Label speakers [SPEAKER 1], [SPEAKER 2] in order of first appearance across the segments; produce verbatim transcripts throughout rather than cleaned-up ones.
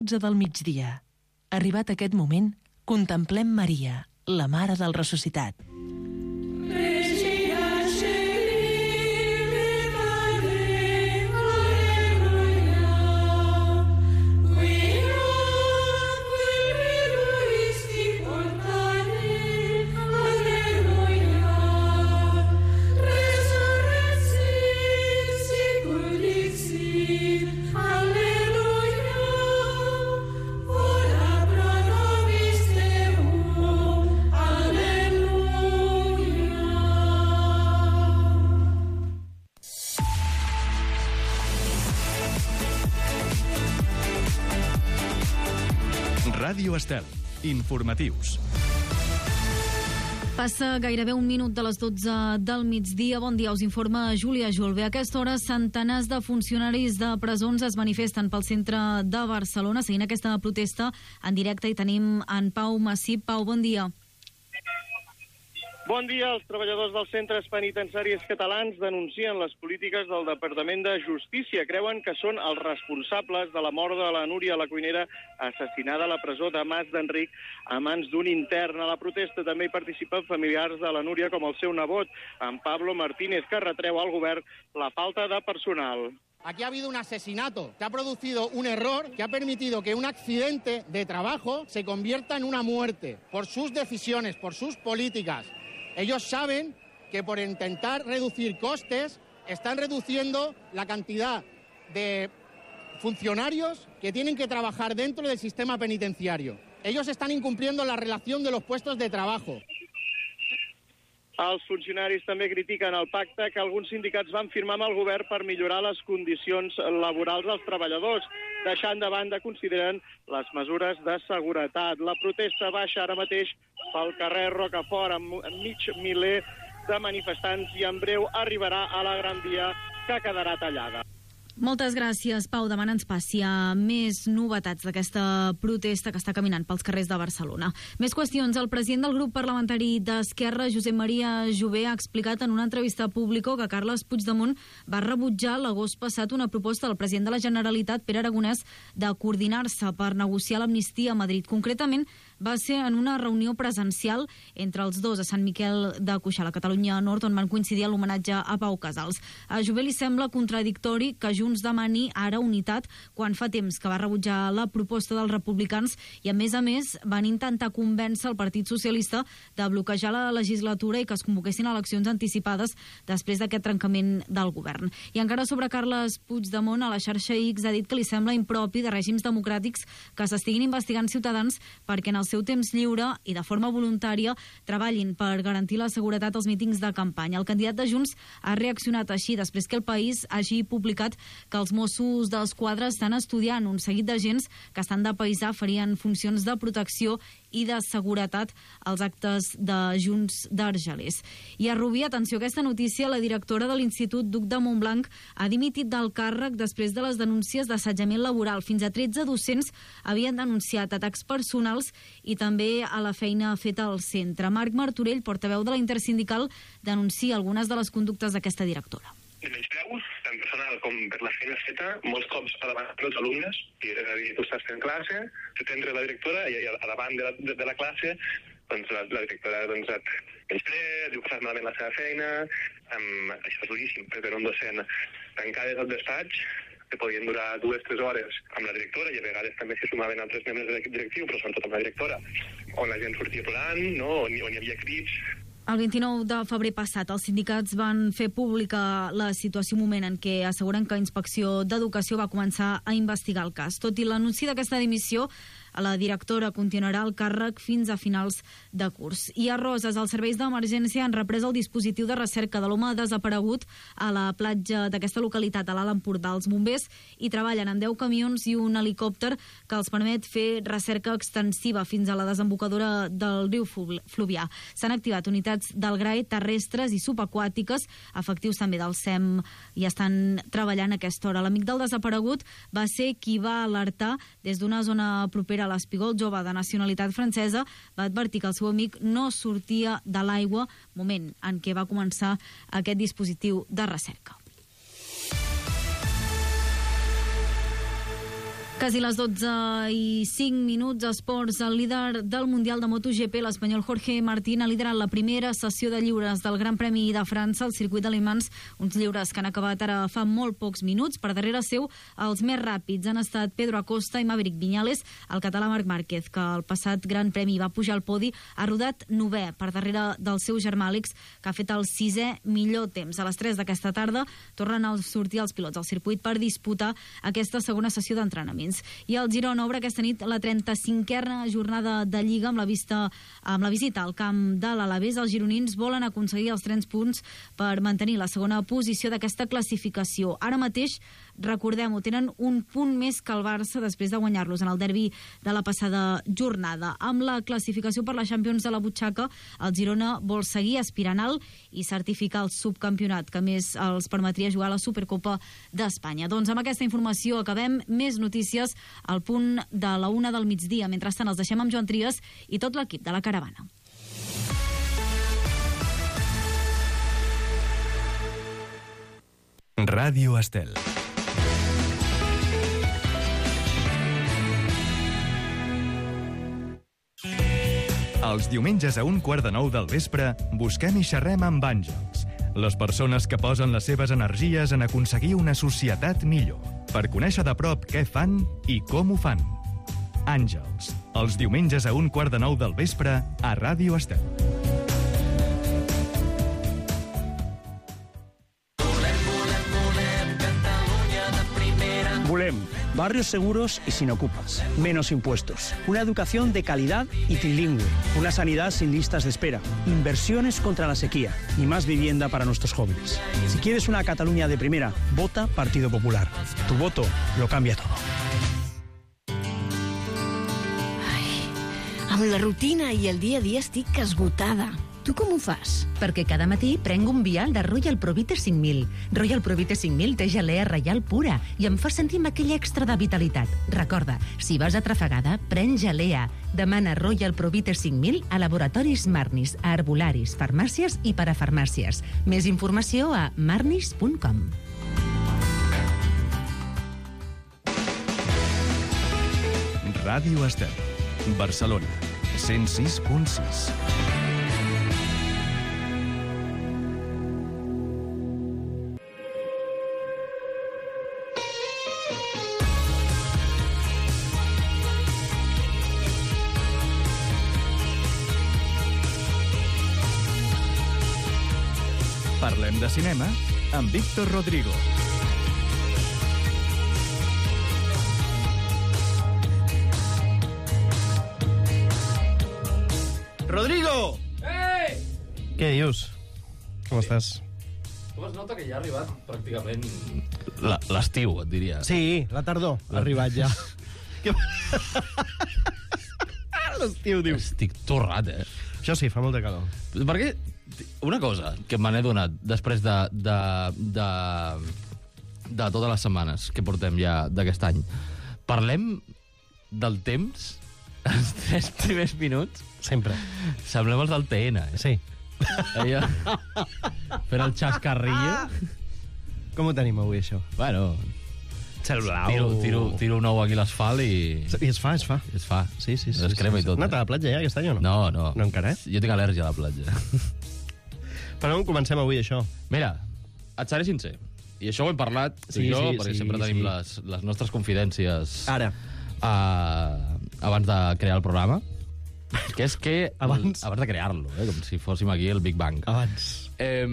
[SPEAKER 1] del migdia. Arribat aquest moment, contemplem Maria, la Mare del Ressuscitat.
[SPEAKER 2] Ràdio Estel. Informatius.
[SPEAKER 3] Passa gairebé un minut de les dotze del migdia. Bon dia, us informa Júlia Julve. A aquesta hora, centenars de funcionaris de presons es manifesten pel centre de Barcelona seguint aquesta protesta en directe i tenim en Pau Massip. Pau, bon dia.
[SPEAKER 4] Bon dia. Els treballadors dels centres penitenciaris catalans denuncien les polítiques del Departament de Justícia. Creuen que són els responsables de la mort de la Núria, la cuinera, assassinada a la presó de Mas d'Enric a mans d'un intern. A la protesta també hi participen familiars de la Núria, com el seu nebot, en Pablo Martínez, que retreu al govern la falta de personal.
[SPEAKER 5] Aquí ha habido un asesinato, se ha producido un error que ha permitido que un accidente de trabajo se convierta en una muerte por sus decisiones, por sus políticas. Ellos saben que por intentar reducir costes están reduciendo la cantidad de funcionarios que tienen que trabajar dentro del sistema penitenciario. Ellos están incumpliendo la relación de los puestos de trabajo.
[SPEAKER 4] Els funcionaris també critiquen el pacte que alguns sindicats van firmar amb el govern per millorar les condicions laborals dels treballadors, deixant de banda, consideren, les mesures de seguretat. La protesta baixa ara mateix pel carrer Rocafort amb mig miler de manifestants i en breu arribarà a la Gran Via, que quedarà tallada.
[SPEAKER 3] Moltes gràcies, Pau. Demà ens passi a més novetats d'aquesta protesta que està caminant pels carrers de Barcelona. Més qüestions. El president del grup parlamentari d'Esquerra, Josep Maria Jové, ha explicat en una entrevista pública que Carles Puigdemont va rebutjar l'agost passat una proposta del president de la Generalitat, Pere Aragonès, de coordinar-se per negociar l'amnistia a Madrid. Concretament, va ser en una reunió presencial entre els dos a Sant Miquel de Cuixà, a Catalunya Nord, on van coincidir a l'homenatge a Pau Casals. A Jové li sembla contradictori que Junts demani ara unitat quan fa temps que va rebutjar la proposta dels republicans i, a més a més, van intentar convèncer el Partit Socialista de bloquejar la legislatura i que es convoquessin eleccions anticipades després d'aquest trencament del govern. I encara sobre Carles Puigdemont, a la xarxa X ha dit que li sembla impropi de règims democràtics que s'estiguin investigant ciutadans perquè en el seu temps lliure i de forma voluntària treballin per garantir la seguretat als mítings de campanya. El candidat de Junts ha reaccionat així després que el País hagi publicat que els Mossos d'Esquadra estan estudiant un seguit d'agents que estan de paisà farien funcions de protecció i de seguretat als actes de Junts d'Argelers. I a Rubí, atenció a aquesta notícia, la directora de l'Institut Duc de Montblanc ha dimitit del càrrec després de les denúncies d'assetjament laboral. Fins a tretze docents havien denunciat atacs personals i també a la feina feta al centre. Marc Martorell, portaveu de la Intersindical, denuncia algunes de les conductes d'aquesta directora.
[SPEAKER 6] De menyspreus, tant personal com per la feina feta, molts cops a davant dels alumnes, és a dir, tu estàs fent classe, t'atendre la directora i a davant de la, de, de la classe doncs la, la directora doncs, et menysprea, diu que fas malament la seva feina, um, això és duríssim, per un docent tancades al despatx, que podien durar dues o tres hores amb la directora i a vegades també s'hi sumaven altres membres de l'equip directiu, però sobretot amb la directora, on la gent sortia plorant, no? on, on hi havia crits.
[SPEAKER 3] El vint-i-nou de febrer passat, els sindicats van fer pública la situació un moment en què asseguren que Inspecció d'Educació va començar a investigar el cas. Tot i l'anunci d'aquesta dimissió, la directora continuarà al càrrec fins a finals de curs. I a Roses, els serveis d'emergència han reprès el dispositiu de recerca de l'home desaparegut a la platja d'aquesta localitat, a l'Alt Empordà. Els bombers hi treballen amb deu camions i un helicòpter que els permet fer recerca extensiva fins a la desembocadura del riu Fluvià. S'han activat unitats del G R A E terrestres i subaquàtiques, efectius també del S E M i estan treballant a aquesta hora. L'amic del desaparegut va ser qui va alertar des d'una zona propera a l'Espigó. El jove de nacionalitat francesa va advertir que el seu amic no sortia de l'aigua, moment en què va començar aquest dispositiu de recerca. Quasi les dotze i cinc minuts, esports. El líder del Mundial de MotoGP, l'espanyol Jorge Martín, ha liderat la primera sessió de lliures del Gran Premi de França al circuit de Le Mans, uns lliures que han acabat ara fa molt pocs minuts. Per darrere seu, els més ràpids han estat Pedro Acosta i Maverick Viñales. El català Marc Márquez, que el passat Gran Premi va pujar al podi, ha rodat novè per darrere del seu germà Àlex, que ha fet el sisè millor temps. A les tres d'aquesta tarda tornen a sortir els pilots al circuit per disputar aquesta segona sessió d'entrenaments. I el Girona obre aquesta nit la trenta-cinquena jornada de Lliga amb la vista amb la visita al camp de l'Alavés. Els gironins volen aconseguir els tres punts per mantenir la segona posició d'aquesta classificació. Ara mateix, recordem-ho, tenen un punt més que el Barça després de guanyar-los en el derbi de la passada jornada. Amb la classificació per la Champions de la butxaca, el Girona vol seguir aspirant alt i certificar el subcampionat que més els permetria jugar a la Supercopa d'Espanya. Doncs amb aquesta informació acabem. Més notícies al punt de la una del migdia. Mentrestant, els deixem amb Joan Trias i tot l'equip de la caravana.
[SPEAKER 2] Ràdio Estel. Els diumenges a un quart de nou del vespre busquem i xerrem amb àngels, les persones que posen les seves energies en aconseguir una societat millor, per conèixer de prop què fan i com ho fan. Àngels, els diumenges a un quart de nou del vespre a Ràdio Estel.
[SPEAKER 7] Volem barrios seguros y sin ocupas, menos impuestos, una educación de calidad y trilingüe, una sanidad sin listas de espera, inversiones contra la sequía y más vivienda para nuestros jóvenes. Si quieres una Cataluña de primera, vota Partido Popular. Tu voto lo cambia todo.
[SPEAKER 8] Ai, amb la rutina i el dia a dia estic esgotada. Tu com ho fas?
[SPEAKER 9] Perquè cada matí prenc un vial de Royal Provite cinc mil. Royal Provite cinc mil té gelea reial pura i em fa sentir amb aquell extra de vitalitat. Recorda, si vas atrafegada, pren gelea. Demana Royal Provite cinc mil a laboratoris Marnis, a herbolaris, farmàcies i parafarmàcies. Més informació a marnis punt com.
[SPEAKER 2] Ràdio Estel, Barcelona, cent sis punt sis. Parlem de cinema amb Víctor Rodrigo.
[SPEAKER 10] Rodrigo!
[SPEAKER 11] Ei!
[SPEAKER 10] Què dius? Com estàs?
[SPEAKER 11] Com es nota que ja ha arribat pràcticament l'estiu, et diria.
[SPEAKER 10] Sí, la tardor ha arribat ja. L'estiu, dius.
[SPEAKER 11] Estic torrat, eh?
[SPEAKER 10] Això sí, fa molta calor.
[SPEAKER 11] Perquè una cosa que me n'he donat després de, de, de, de totes les setmanes que portem ja d'aquest any. Parlem del temps els tres primers minuts.
[SPEAKER 10] Sempre.
[SPEAKER 11] Semblem els del T N, eh?
[SPEAKER 10] Sí.
[SPEAKER 11] Allò, fent el xascarrillo.
[SPEAKER 10] Com ho tenim avui, això?
[SPEAKER 11] Bueno,
[SPEAKER 10] cel blau.
[SPEAKER 11] Tiro, tiro, tiro un ou aquí a l'asfalt i...
[SPEAKER 10] I es fa, es fa.
[SPEAKER 11] Es fa.
[SPEAKER 10] Sí, sí, sí.
[SPEAKER 11] Es crema
[SPEAKER 10] sí, sí.
[SPEAKER 11] i tot.
[SPEAKER 10] No, a la platja ja, aquest any o no?
[SPEAKER 11] No, no.
[SPEAKER 10] No encara, eh?
[SPEAKER 11] Jo tinc al·lèrgia a la platja.
[SPEAKER 10] Per on comencem avui, això?
[SPEAKER 11] Mira, et seré sincer. I això ho hem parlat, tu
[SPEAKER 10] sí,
[SPEAKER 11] i jo,
[SPEAKER 10] sí,
[SPEAKER 11] perquè
[SPEAKER 10] sí,
[SPEAKER 11] sempre tenim
[SPEAKER 10] sí.
[SPEAKER 11] les, les nostres confidències...
[SPEAKER 10] Ara.
[SPEAKER 11] Uh, abans de crear el programa. Que és que...
[SPEAKER 10] Abans?
[SPEAKER 11] Abans de crear-lo, eh? Com si fóssim aquí el Big Bang.
[SPEAKER 10] Abans.
[SPEAKER 11] Eh,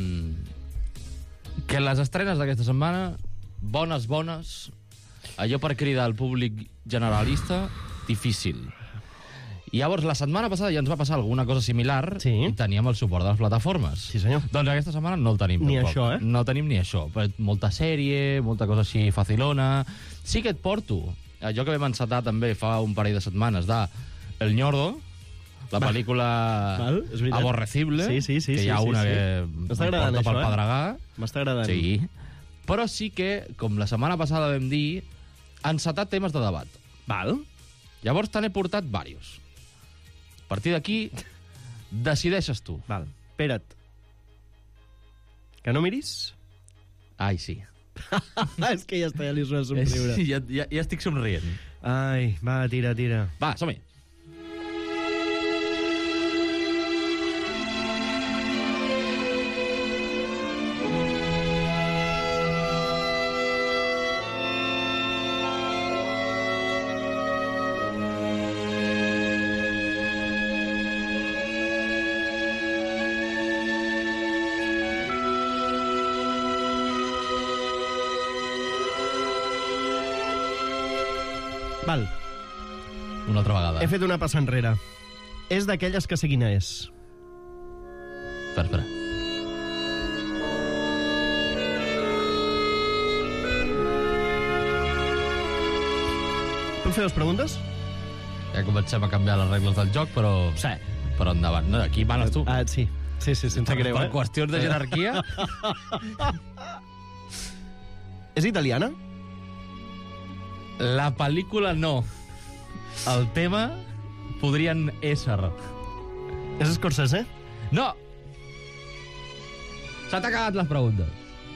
[SPEAKER 11] que les estrenes d'aquesta setmana, bones, bones, allò per cridar al públic generalista, difícil. I llavors, la setmana passada ja ens va passar alguna cosa similar
[SPEAKER 10] sí.
[SPEAKER 11] i teníem el suport de les plataformes.
[SPEAKER 10] Sí, senyor.
[SPEAKER 11] Doncs aquesta setmana no el tenim.
[SPEAKER 10] Ni
[SPEAKER 11] tampoc.
[SPEAKER 10] això, eh?
[SPEAKER 11] No tenim ni això. Molta sèrie, molta cosa així facilona. Sí que et porto allò que vam encetar també fa un parell de setmanes de El Ñordo, la
[SPEAKER 10] Val.
[SPEAKER 11] pel·lícula
[SPEAKER 10] Val, és veritat.
[SPEAKER 11] aborrecible,
[SPEAKER 10] sí, sí, sí,
[SPEAKER 11] que hi ha
[SPEAKER 10] sí,
[SPEAKER 11] una
[SPEAKER 10] sí, sí.
[SPEAKER 11] que
[SPEAKER 10] M'està agradant,
[SPEAKER 11] porta
[SPEAKER 10] això,
[SPEAKER 11] pel
[SPEAKER 10] eh?
[SPEAKER 11] pedregar.
[SPEAKER 10] M'està agradant.
[SPEAKER 11] Sí. Però sí que, com la setmana passada vam dir, encetar temes de debat.
[SPEAKER 10] Val.
[SPEAKER 11] Llavors te n'he portat diversos. A partir d'aquí, decideixes tu.
[SPEAKER 10] Val. Espera't. Que no miris?
[SPEAKER 11] Ai, sí.
[SPEAKER 10] És que ja està, ja li sona somriure.
[SPEAKER 11] Ja, ja, ja estic somrient.
[SPEAKER 10] Ai, va, tira, tira.
[SPEAKER 11] Va, som-hi.
[SPEAKER 10] Val.
[SPEAKER 11] Una altra vegada.
[SPEAKER 10] He fet una passa enrere. És d'aquelles que sé quina és.
[SPEAKER 11] Espera, espera.
[SPEAKER 10] Puc fer dues preguntes?
[SPEAKER 11] Ja comencem a canviar les regles del joc, però...
[SPEAKER 10] Sí.
[SPEAKER 11] Però endavant. No, aquí manes tu.
[SPEAKER 10] Ah, sí. Sí, sí, sense greu,
[SPEAKER 11] per,
[SPEAKER 10] eh?
[SPEAKER 11] Per qüestions de jerarquia...
[SPEAKER 10] És italiana?
[SPEAKER 11] La pel·lícula no. El tema podrien ésser.
[SPEAKER 10] És Scorsese?
[SPEAKER 11] No! S'ha acabat les preguntes.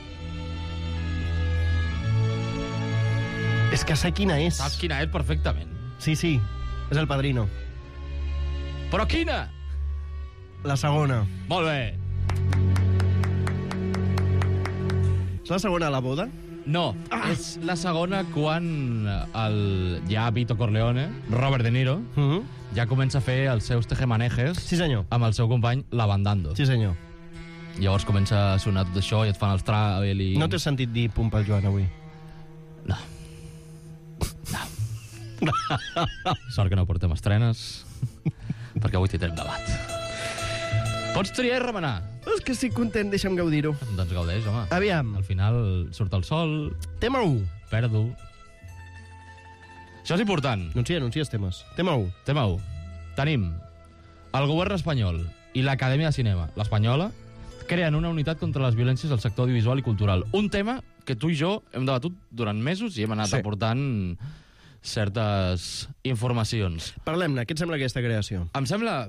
[SPEAKER 10] És que sé quina és.
[SPEAKER 11] Saps quina és perfectament.
[SPEAKER 10] Sí, sí. És El Padrino.
[SPEAKER 11] Però quina?
[SPEAKER 10] La segona.
[SPEAKER 11] Molt bé.
[SPEAKER 10] És la segona a la boda?
[SPEAKER 11] No, ah. És la segona quan el ja Vito Corleone, Robert De Niro,
[SPEAKER 10] uh -huh.
[SPEAKER 11] ja comença a fer els seus tejemanejes
[SPEAKER 10] sí, senyor.
[SPEAKER 11] Amb el seu company Lavandando.
[SPEAKER 10] Sí, senyor.
[SPEAKER 11] Llavors comença a sonar tot això i et fan els travel i...
[SPEAKER 10] No t'he sentit dir pum pel Joan avui?
[SPEAKER 11] No. No. Sort que no portem estrenes, perquè avui tindrem debat. Pots triar i remenar.
[SPEAKER 10] És que estic content, deixa'm gaudir-ho.
[SPEAKER 11] Doncs gaudeix, home.
[SPEAKER 10] Aviam.
[SPEAKER 11] Al final surt el sol...
[SPEAKER 10] Tema u.
[SPEAKER 11] Perdo. Això és important.
[SPEAKER 10] Anuncia, anuncies temes. Tema u.
[SPEAKER 11] Tema u. Tenim el govern espanyol i l'Acadèmia de Cinema, l'espanyola, creen una unitat contra les violències al sector audiovisual i cultural. Un tema que tu i jo hem debatut durant mesos i hem anat sí. aportant certes informacions.
[SPEAKER 10] Parlem-ne. Què et sembla aquesta creació?
[SPEAKER 11] Em sembla...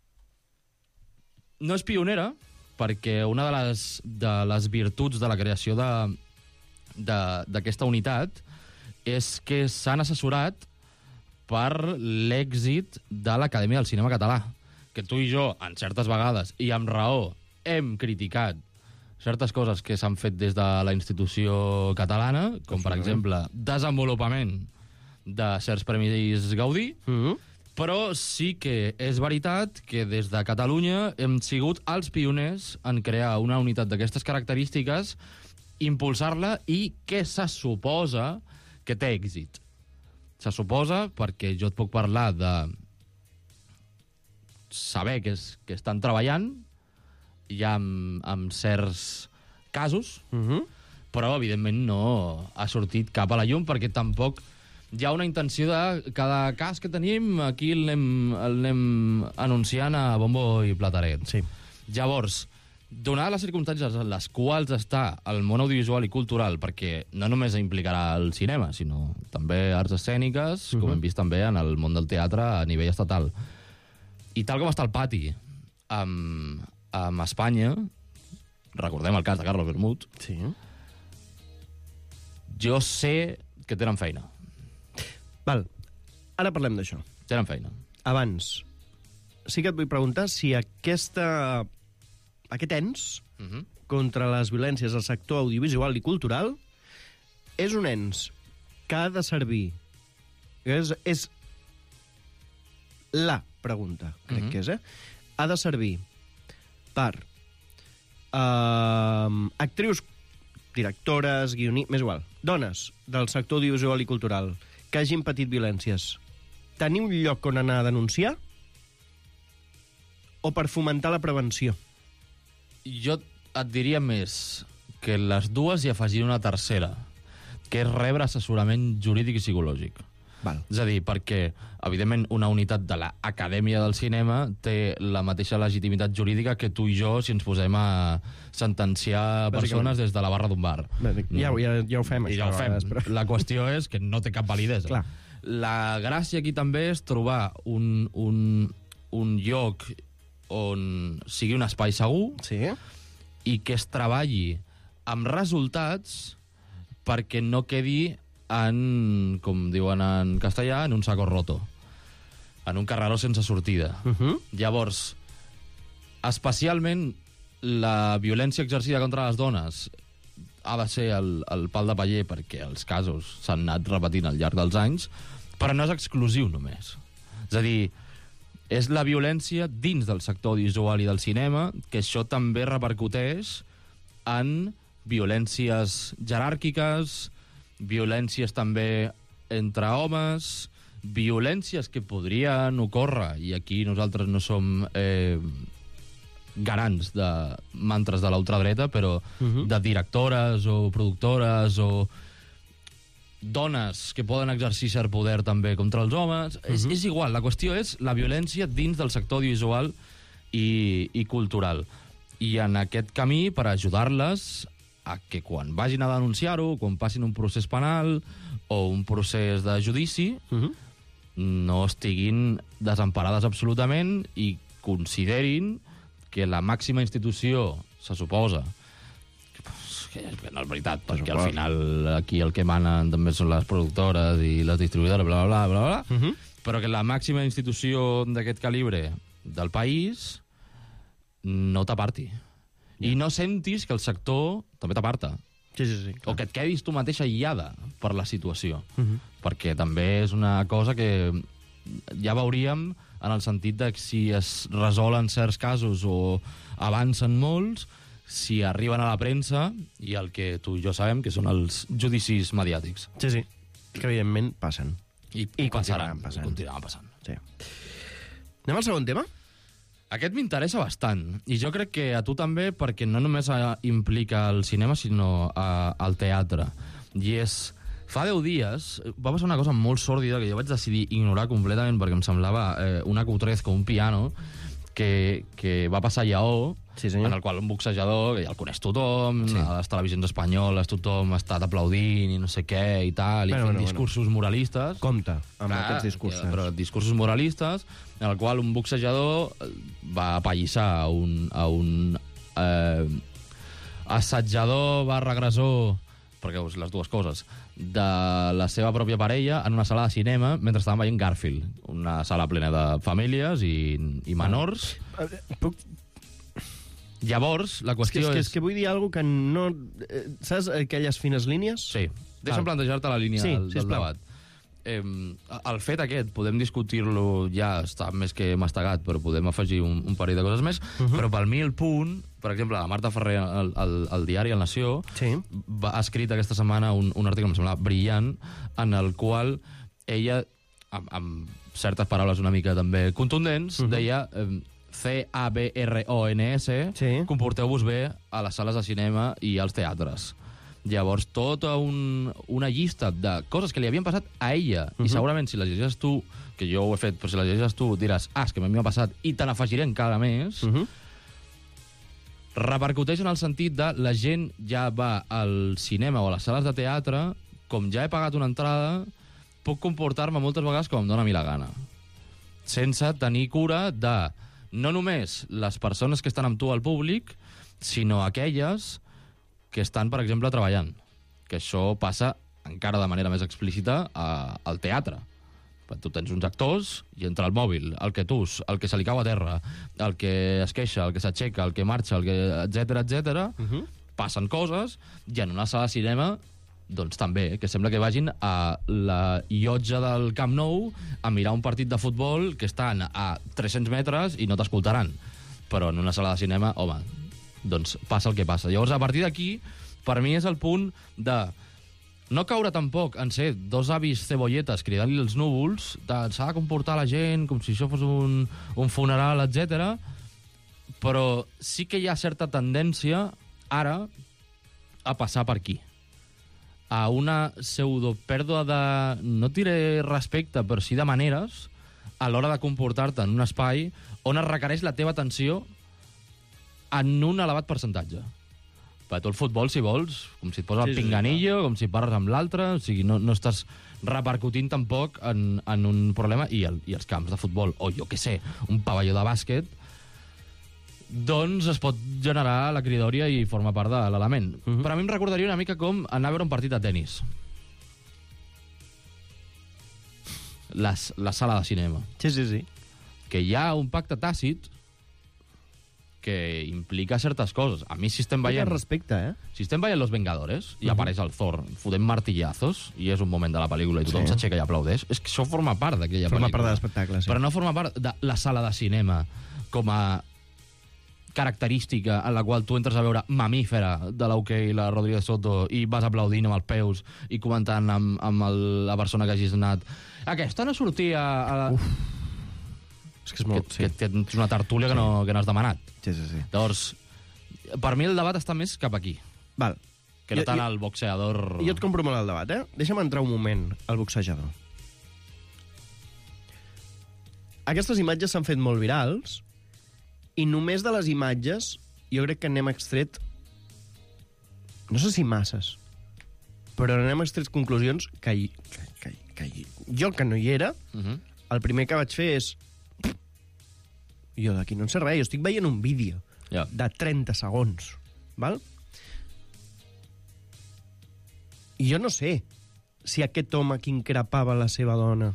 [SPEAKER 11] No és pionera, perquè una de les, de les virtuts de la creació d'aquesta unitat és que s'han assessorat per l'èxit de l'Acadèmia del Cinema Català, que tu i jo, en certes vegades, i amb raó, hem criticat certes coses que s'han fet des de la institució catalana, com, per exemple, desenvolupament de certs premis Gaudí,
[SPEAKER 10] uh-huh.
[SPEAKER 11] però sí que és veritat que des de Catalunya hem sigut els pioners en crear una unitat d'aquestes característiques, impulsar-la i que se suposa que té èxit. Se suposa perquè jo et puc parlar de saber que, és, que estan treballant ja amb, amb certs casos,
[SPEAKER 10] uh-huh.
[SPEAKER 11] però evidentment no ha sortit cap a la llum perquè tampoc hi ha una intenció de cada cas que tenim, aquí l'anem anunciant a bombo i plataret.
[SPEAKER 10] Sí.
[SPEAKER 11] Llavors, donades les circumstàncies en les quals està el món audiovisual i cultural, perquè no només implicarà el cinema, sinó també arts escèniques, uh-huh. com hem vist també en el món del teatre a nivell estatal. I tal com està el pati amb, amb Espanya, recordem el cas de Carlos Bermud,
[SPEAKER 10] sí.
[SPEAKER 11] jo sé que tenen feina.
[SPEAKER 10] Val, ara parlem d'això.
[SPEAKER 11] Tenen feina.
[SPEAKER 10] Abans, sí que et vull preguntar si aquesta, aquest ens
[SPEAKER 11] uh-huh.
[SPEAKER 10] contra les violències al sector audiovisual i cultural és un ens que ha de servir... És, és la pregunta, crec uh-huh. que és, eh? Ha de servir per uh, actrius, directores, guionistes... Més igual, dones del sector audiovisual i cultural que hagin patit violències, tenir un lloc on anar a denunciar o per fomentar la prevenció?
[SPEAKER 11] Jo et diria més que les dues i afegir una tercera, que és rebre assessorament jurídic i psicològic.
[SPEAKER 10] Val.
[SPEAKER 11] És a dir, perquè, evidentment, una unitat de l'Acadèmia del Cinema té la mateixa legitimitat jurídica que tu i jo si ens posem a sentenciar persones des de la barra d'un bar.
[SPEAKER 10] Bé, ja, ja, ja ho fem,
[SPEAKER 11] I
[SPEAKER 10] això.
[SPEAKER 11] ja ho fem.
[SPEAKER 10] Vegades, però...
[SPEAKER 11] La qüestió és que no té cap validesa.
[SPEAKER 10] Clar.
[SPEAKER 11] La gràcia aquí també és trobar un, un, un lloc on sigui un espai segur
[SPEAKER 10] sí.
[SPEAKER 11] i que es treballi amb resultats perquè no quedi en, com diuen en castellà, en un saco roto, en un carreró sense sortida.
[SPEAKER 10] Uh-huh.
[SPEAKER 11] Llavors, especialment la violència exercida contra les dones ha de ser el, el pal de paller, perquè els casos s'han anat repetint al llarg dels anys, però no és exclusiu només. És a dir, és la violència dins del sector audiovisual i del cinema, que això també repercuteix en violències jeràrquiques, violències també entre homes, violències que podrien ocórrer, i aquí nosaltres no som eh, garants de mantres de l'ultradreta, però uh-huh. de directores o productores o dones que poden exercir cert poder també contra els homes. Uh-huh. És, és igual, la qüestió és la violència dins del sector audiovisual i, i cultural. I en aquest camí, per ajudar-les a que quan vagin a denunciar-ho, quan passin un procés penal o un procés de judici, uh-huh. no estiguin desemparades absolutament i considerin que la màxima institució, se suposa, que no és veritat, perquè al final aquí el que manen també són les productores i les distribuïdores, bla, bla, bla, bla, uh-huh. però que la màxima institució d'aquest calibre del país no t'aparti. I no sentis que el sector també t'aparta.
[SPEAKER 10] Sí, sí, sí.
[SPEAKER 11] O que et quedis tu mateixa aïllada per la situació.
[SPEAKER 10] Uh-huh.
[SPEAKER 11] Perquè també és una cosa que ja veuríem en el sentit de que si es resolen certs casos o avancen molts, si arriben a la premsa, i el que tu i jo sabem, que són els judicis mediàtics.
[SPEAKER 10] Sí, sí, que evidentment passen.
[SPEAKER 11] I,
[SPEAKER 10] I
[SPEAKER 11] passaran,
[SPEAKER 10] continuaran passant.
[SPEAKER 11] I continuaran passant.
[SPEAKER 10] Sí. Anem al segon tema?
[SPEAKER 11] Aquest m'interessa bastant, i jo crec que a tu també, perquè no només implica el cinema, sinó a, al teatre. I és... Fa deu dies va passar una cosa molt sòrdida que jo vaig decidir ignorar completament perquè em semblava eh, una cutrez com un piano que, que va passar a Lleó,
[SPEAKER 10] sí,
[SPEAKER 11] en el qual un boxejador, que ja el coneix tothom, sí. A les televisions espanyoles tothom ha estat aplaudint i no sé què i tal, i bueno, fent bueno, discursos bueno. moralistes.
[SPEAKER 10] Compte amb Clar, aquests discursos.
[SPEAKER 11] Però discursos moralistes, en el qual un boxejador va apallissar a un, a un eh, assetjador barra agressor, perquè les dues coses, de la seva pròpia parella en una sala de cinema mentre estaven veient Garfield, una sala plena de famílies i, i menors.
[SPEAKER 10] Ah. Puc...
[SPEAKER 11] Llavors, la qüestió
[SPEAKER 10] és... Que, és...
[SPEAKER 11] és...
[SPEAKER 10] és que vull dir alguna que no... Saps aquelles fines línies?
[SPEAKER 11] Sí. Deixa'm ah. plantejar-te la línia
[SPEAKER 10] sí,
[SPEAKER 11] del, del debat. Eh, el fet aquest, podem discutir-lo, ja està més que mastegat, però podem afegir un, un parell de coses més, uh-huh. però pel mi el punt, per exemple, la Marta Ferrer al, al, al diari El Nació
[SPEAKER 10] sí.
[SPEAKER 11] va, ha escrit aquesta setmana un, un article que em sembla brillant, en el qual ella, amb, amb certes paraules una mica també contundents, uh-huh. deia eh, C A B R O N S, sí. comporteu-vos bé a les sales de cinema i als teatres. Llavors, tota un, una llista de coses que li havien passat a ella, uh-huh. i segurament si les llegeixes tu, que jo ho he fet, però si les llegeixes tu diràs, ah, és que a mi m'ha passat, i te n'afegiré encara més, uh-huh. repercuteix en el sentit de la gent ja va al cinema o a les sales de teatre, com ja he pagat una entrada, puc comportar-me moltes vegades com em dóna a mi la gana, sense tenir cura de no només les persones que estan amb tu al públic, sinó aquelles que estan, per exemple, treballant. Que això passa encara de manera més explícita a, al teatre. Tu tens uns actors i entre el mòbil, el que tus, el que se li cau a terra, el que es queixa, el que s'aixeca, el que marxa, el que etcètera, etcètera, uh-huh. passen coses, i en una sala de cinema doncs també, que sembla que vagin a la llotja del Camp Nou a mirar un partit de futbol que estan a tres-cents metres i no t'escoltaran. Però en una sala de cinema, home, doncs passa el que passa. Llavors, a partir d'aquí, per mi és el punt de no caure tampoc en ser dos avis cebolletes cridant-li els núvols, de s'ha de comportar la gent com si això fos un, un funeral, etcètera, però sí que hi ha certa tendència, ara, a passar per aquí. A una pseudo-pèrdua de, no diré respecte, però sí de maneres, a l'hora de comportar-te en un espai on es requereix la teva atenció en un elevat percentatge. Per tu el futbol, si vols, com si et poses sí, el pinganillo, sí, com si parles amb l'altre, o sigui, no, no estàs repercutint tampoc en, en un problema, i, el, i els camps de futbol, o jo què sé, un pavelló de bàsquet, doncs es pot generar la cridòria i forma part de l'element. Uh-huh. Però a mi em recordaria una mica com anar a veure un partit de tennis. La, la sala de cinema.
[SPEAKER 10] Sí, sí, sí.
[SPEAKER 11] Que hi ha un pacte tàcit que implica certes coses. A mi, si estem veient...
[SPEAKER 10] respecte, eh?
[SPEAKER 11] Si estem veient Los Vengadores i uh-huh. apareix el Thor fotent martillazos i és un moment de la pel·lícula i tothom
[SPEAKER 10] Sí.
[SPEAKER 11] s'aixeca i aplaudeix, és que això forma part d'aquella
[SPEAKER 10] Forma
[SPEAKER 11] pel·lícula.
[SPEAKER 10] part de l'espectacle, sí.
[SPEAKER 11] Però no forma part de la sala de cinema com a característica en la qual tu entres a veure Mamífera de l'Okey, la Rodríguez Soto, i vas aplaudint amb els peus i comentant amb, amb el, la persona que hagis anat. Aquesta no sortia... A la...
[SPEAKER 10] Uf. És que és molt...
[SPEAKER 11] Que, que tens una tertúlia sí. que, no, que no has demanat.
[SPEAKER 10] Sí, sí, sí.
[SPEAKER 11] Llavors, per mi el debat està més cap aquí.
[SPEAKER 10] Val.
[SPEAKER 11] Que no
[SPEAKER 10] Jo-
[SPEAKER 11] tant
[SPEAKER 10] jo-
[SPEAKER 11] el boxeador...
[SPEAKER 10] Jo et compro molt el debat, eh? Deixa'm entrar un moment al boxejador. Aquestes imatges s'han fet molt virals i només de les imatges jo crec que n'hem extret, no sé si masses, però n'hem extret conclusions que, hi, que, que, que hi, jo que no hi era,
[SPEAKER 11] Uh -huh.
[SPEAKER 10] el primer que vaig fer és... Jo d'aquí no en sé res, jo estic veient un vídeo
[SPEAKER 11] Ja.
[SPEAKER 10] de trenta segons, val? I jo no sé si aquest home que increpava la seva dona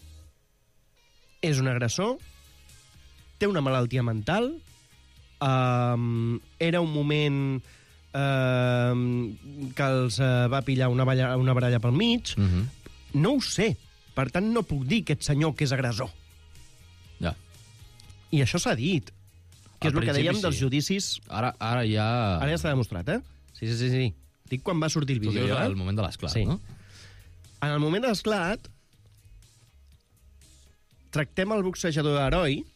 [SPEAKER 10] és un agressor, té una malaltia mental, um, era un moment um, que els uh, va pillar una, balla, una baralla pel mig,
[SPEAKER 11] Uh -huh.
[SPEAKER 10] no ho sé. Per tant, no puc dir aquest senyor que és agressor.
[SPEAKER 11] Ja.
[SPEAKER 10] I això s'ha dit. Que
[SPEAKER 11] Al
[SPEAKER 10] és el que
[SPEAKER 11] principi
[SPEAKER 10] dèiem
[SPEAKER 11] sí.
[SPEAKER 10] dels judicis...
[SPEAKER 11] Ara, ara ja...
[SPEAKER 10] Ara ja està demostrat, eh? Sí, sí, sí. sí. Dic quan va sortir el
[SPEAKER 11] Tu
[SPEAKER 10] vídeo.
[SPEAKER 11] dius
[SPEAKER 10] eh?
[SPEAKER 11] el moment de l'esclat,
[SPEAKER 10] Sí.
[SPEAKER 11] no?
[SPEAKER 10] En el moment de l'esclat, tractem el boxejador d'heroi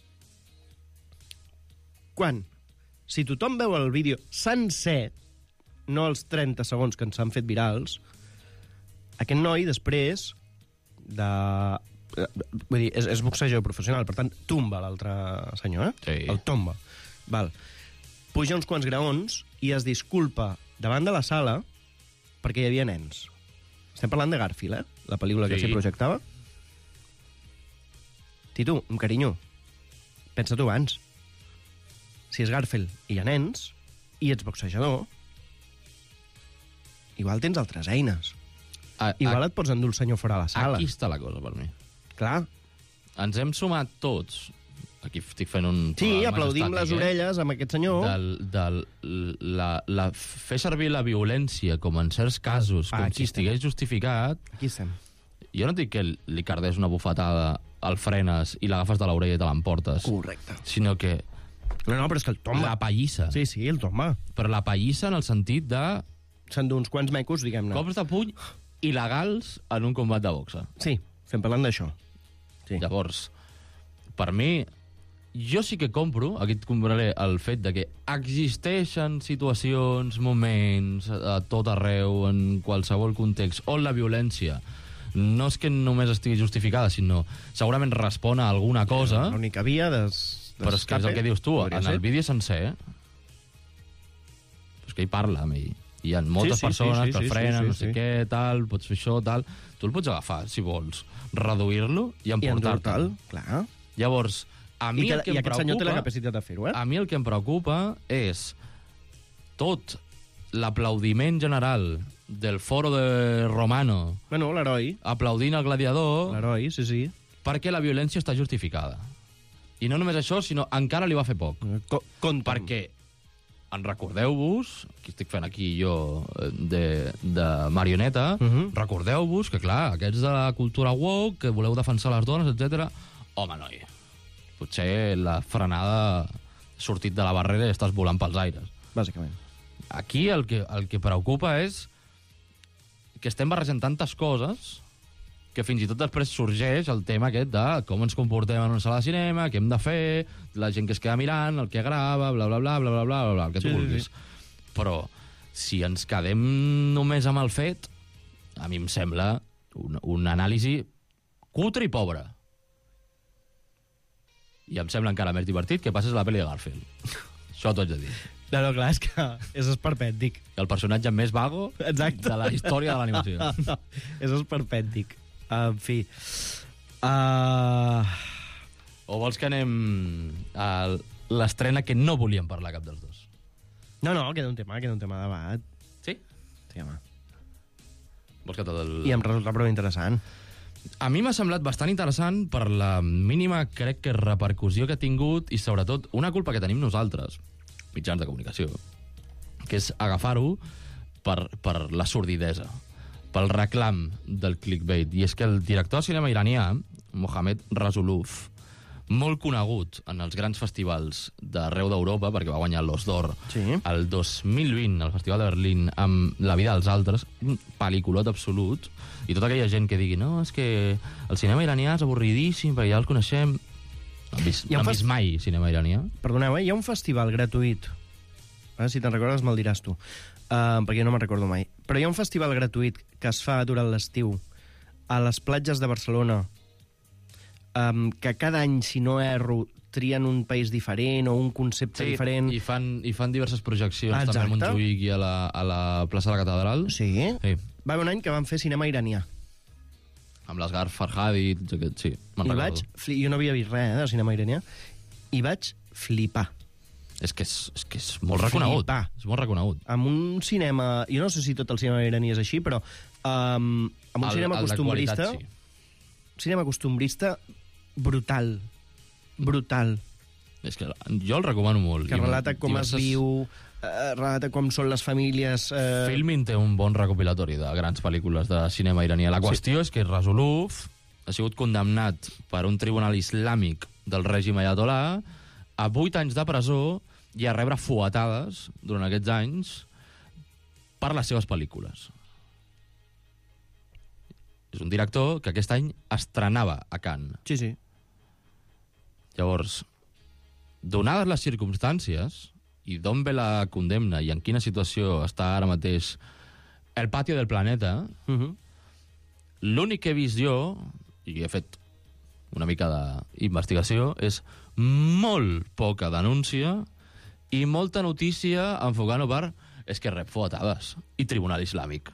[SPEAKER 10] quan, si tothom veu el vídeo sencer, no els trenta segons que ens han fet virals, aquest noi després de... Vull dir, és, és boxejador professional, per tant, tomba l'altre senyor, eh?
[SPEAKER 11] Sí.
[SPEAKER 10] El tomba. Val. Puja uns quants graons i es disculpa davant de la sala perquè hi havia nens. Estem parlant de Garfield, eh? La pel·lícula que
[SPEAKER 11] Sí.
[SPEAKER 10] s'hi projectava. Tito, un carinyo, pensa tu abans. Si és Garfield i hi ha nens, i ets boxejador, igual tens altres eines.
[SPEAKER 11] A,
[SPEAKER 10] Igual
[SPEAKER 11] a,
[SPEAKER 10] et pots endur el senyor fora a la sala.
[SPEAKER 11] aquí està la cosa, per mi.
[SPEAKER 10] Clar.
[SPEAKER 11] Ens hem sumat tots, aquí estic fent un...
[SPEAKER 10] Sí,
[SPEAKER 11] programa
[SPEAKER 10] aplaudim les
[SPEAKER 11] estàtic,
[SPEAKER 10] orelles amb aquest senyor.
[SPEAKER 11] Del, del, la, la, fer servir la violència, com en certs casos,
[SPEAKER 10] Ah,
[SPEAKER 11] com
[SPEAKER 10] aquí
[SPEAKER 11] si estigués justificat...
[SPEAKER 10] Aquí estem.
[SPEAKER 11] Jo no dic que li cardés una bufetada, el frenes i l'agafes de l'orella i te l'emportes.
[SPEAKER 10] Correcte.
[SPEAKER 11] Sinó que...
[SPEAKER 10] No, no, però és que el tomba.
[SPEAKER 11] La pallissa.
[SPEAKER 10] Sí, sí, el tomba.
[SPEAKER 11] Però la pallissa en el sentit de...
[SPEAKER 10] S'endú uns quants mecos, diguem-ne.
[SPEAKER 11] Cops de puny il·legals en un combat de boxa.
[SPEAKER 10] Sí, estem parlant d'això. Sí.
[SPEAKER 11] Llavors, per mi, jo sí que compro, aquí et compraré el fet de que existeixen situacions, moments, a tot arreu, en qualsevol context, on la violència no és que només estigui justificada, sinó segurament respon a alguna cosa.
[SPEAKER 10] L'única via des...
[SPEAKER 11] Però és que és el que dius tu, en el vídeo sencer, és que hi parla amb ell. Hi ha moltes
[SPEAKER 10] Sí, sí,
[SPEAKER 11] persones
[SPEAKER 10] sí, sí,
[SPEAKER 11] que el
[SPEAKER 10] sí,
[SPEAKER 11] frenen,
[SPEAKER 10] sí, sí,
[SPEAKER 11] no sé
[SPEAKER 10] sí.
[SPEAKER 11] què, tal, pots fer això, tal... Tu el pots agafar, si vols, reduir-lo i emportar-te'l.
[SPEAKER 10] Clar.
[SPEAKER 11] Llavors, a mi
[SPEAKER 10] I, que,
[SPEAKER 11] el que
[SPEAKER 10] i
[SPEAKER 11] em
[SPEAKER 10] aquest
[SPEAKER 11] preocupa...
[SPEAKER 10] senyor té la capacitat de fer-ho, eh?
[SPEAKER 11] A mi el que em preocupa és tot l'aplaudiment general del foro de Romano...
[SPEAKER 10] Bueno, l'heroi.
[SPEAKER 11] Aplaudint el gladiador...
[SPEAKER 10] L'heroi, sí, sí.
[SPEAKER 11] Perquè la violència està justificada. I no només això, sinó encara li va fer poc.
[SPEAKER 10] Co Compta'm.
[SPEAKER 11] Perquè, en recordeu-vos, que estic fent aquí jo de, de marioneta, uh -huh. recordeu-vos que, clar, aquests de la cultura woke, que voleu defensar les dones, etcètera. Home, noi, potser la frenada ha sortit de la barrera i estàs volant pels aires.
[SPEAKER 10] Bàsicament.
[SPEAKER 11] Aquí el que, el que preocupa és que estem barrejant tantes coses que fins i tot després sorgeix el tema aquest de com ens comportem en una sala de cinema, què hem de fer, la gent que es queda mirant, el que grava, bla, bla, bla, bla, bla, bla, bla, el que tu
[SPEAKER 10] Sí, sí,
[SPEAKER 11] vulguis.
[SPEAKER 10] sí.
[SPEAKER 11] Però si ens quedem només amb el fet, a mi em sembla un, un anàlisi cutre i pobre. I em sembla encara més divertit que passes la pel·li de Garfield. Això t'ho haig de dir.
[SPEAKER 10] No, no, clar, és que és esperpèntic.
[SPEAKER 11] El personatge més vago
[SPEAKER 10] Exacte.
[SPEAKER 11] de la història de l'animació.
[SPEAKER 10] És esperpèntic. En fi... Uh...
[SPEAKER 11] O vols que anem al, l'estrena que no volíem parlar cap dels dos.
[SPEAKER 10] No, no, queda un tema, queda un tema de debat.
[SPEAKER 11] Sí?
[SPEAKER 10] Sí, home.
[SPEAKER 11] Vols que tot el...
[SPEAKER 10] I em resulta prou interessant.
[SPEAKER 11] A mi m'ha semblat bastant interessant per la mínima, crec que, repercussió que ha tingut i, sobretot, una culpa que tenim nosaltres, mitjans de comunicació, que és agafar-ho per, per la sordidesa, pel reclam del clickbait. I és que el director de cinema iranià, Mohamed Rasuluf, molt conegut en els grans festivals d'arreu d'Europa, perquè va guanyar l'Os d'Or
[SPEAKER 10] sí.
[SPEAKER 11] el dos mil vint al Festival de Berlín amb La vida dels altres, un pel·lículot absolut, i tota aquella gent que digui no, és que el cinema iranià és avorridíssim, perquè ja el coneixem. No han vist, no han vist mai cinema iranià?
[SPEAKER 10] Perdoneu, eh? Hi ha un festival gratuït, eh? Si te'n recordes me'l diràs tu, uh, perquè no me'n recordo mai, però hi ha un festival gratuït que es fa durant l'estiu a les platges de Barcelona, Um, que cada any, si no erro, trien un país diferent o un concepte
[SPEAKER 11] sí,
[SPEAKER 10] diferent.
[SPEAKER 11] I fan, i fan diverses projeccions. Exacte. També a Montjuïc i a la, a la plaça de la Catedral.
[SPEAKER 10] Sí.
[SPEAKER 11] sí.
[SPEAKER 10] Va haver un any que van fer cinema iranià.
[SPEAKER 11] Amb l'Asghar Farhadi, sí, me'n recordo.
[SPEAKER 10] Vaig, jo no havia vist res eh, de cinema iranià, i vaig flipar.
[SPEAKER 11] És que és, és, que és molt reconegut.
[SPEAKER 10] Flipar.
[SPEAKER 11] És molt reconegut.
[SPEAKER 10] Amb un cinema... Jo no sé si tot el cinema iraní és així, però um, amb un el, cinema costumbrista... Qualitat, sí. Cinema costumbrista brutal. Brutal.
[SPEAKER 11] És que jo el recomano molt.
[SPEAKER 10] Que relata com diverses... es viu, eh, relata com són les famílies... Eh...
[SPEAKER 11] Filmin té un bon recopilatori de grans pel·lícules de cinema iranià. La qüestió sí. és que Rasuluf ha sigut condemnat per un tribunal islàmic del règim ayatollah a vuit anys de presó i a rebre fuetades durant aquests anys per les seves pel·lícules. És un director que aquest any estrenava a Cannes.
[SPEAKER 10] Sí, sí.
[SPEAKER 11] Llavors, donades les circumstàncies, i d'on ve la condemna i en quina situació està ara mateix el pati del planeta, uh-huh. l'únic que he vist jo, i he fet una mica d'investigació, és molt poca denúncia i molta notícia enfocant-ho per és que rep fuetades i tribunal islàmic.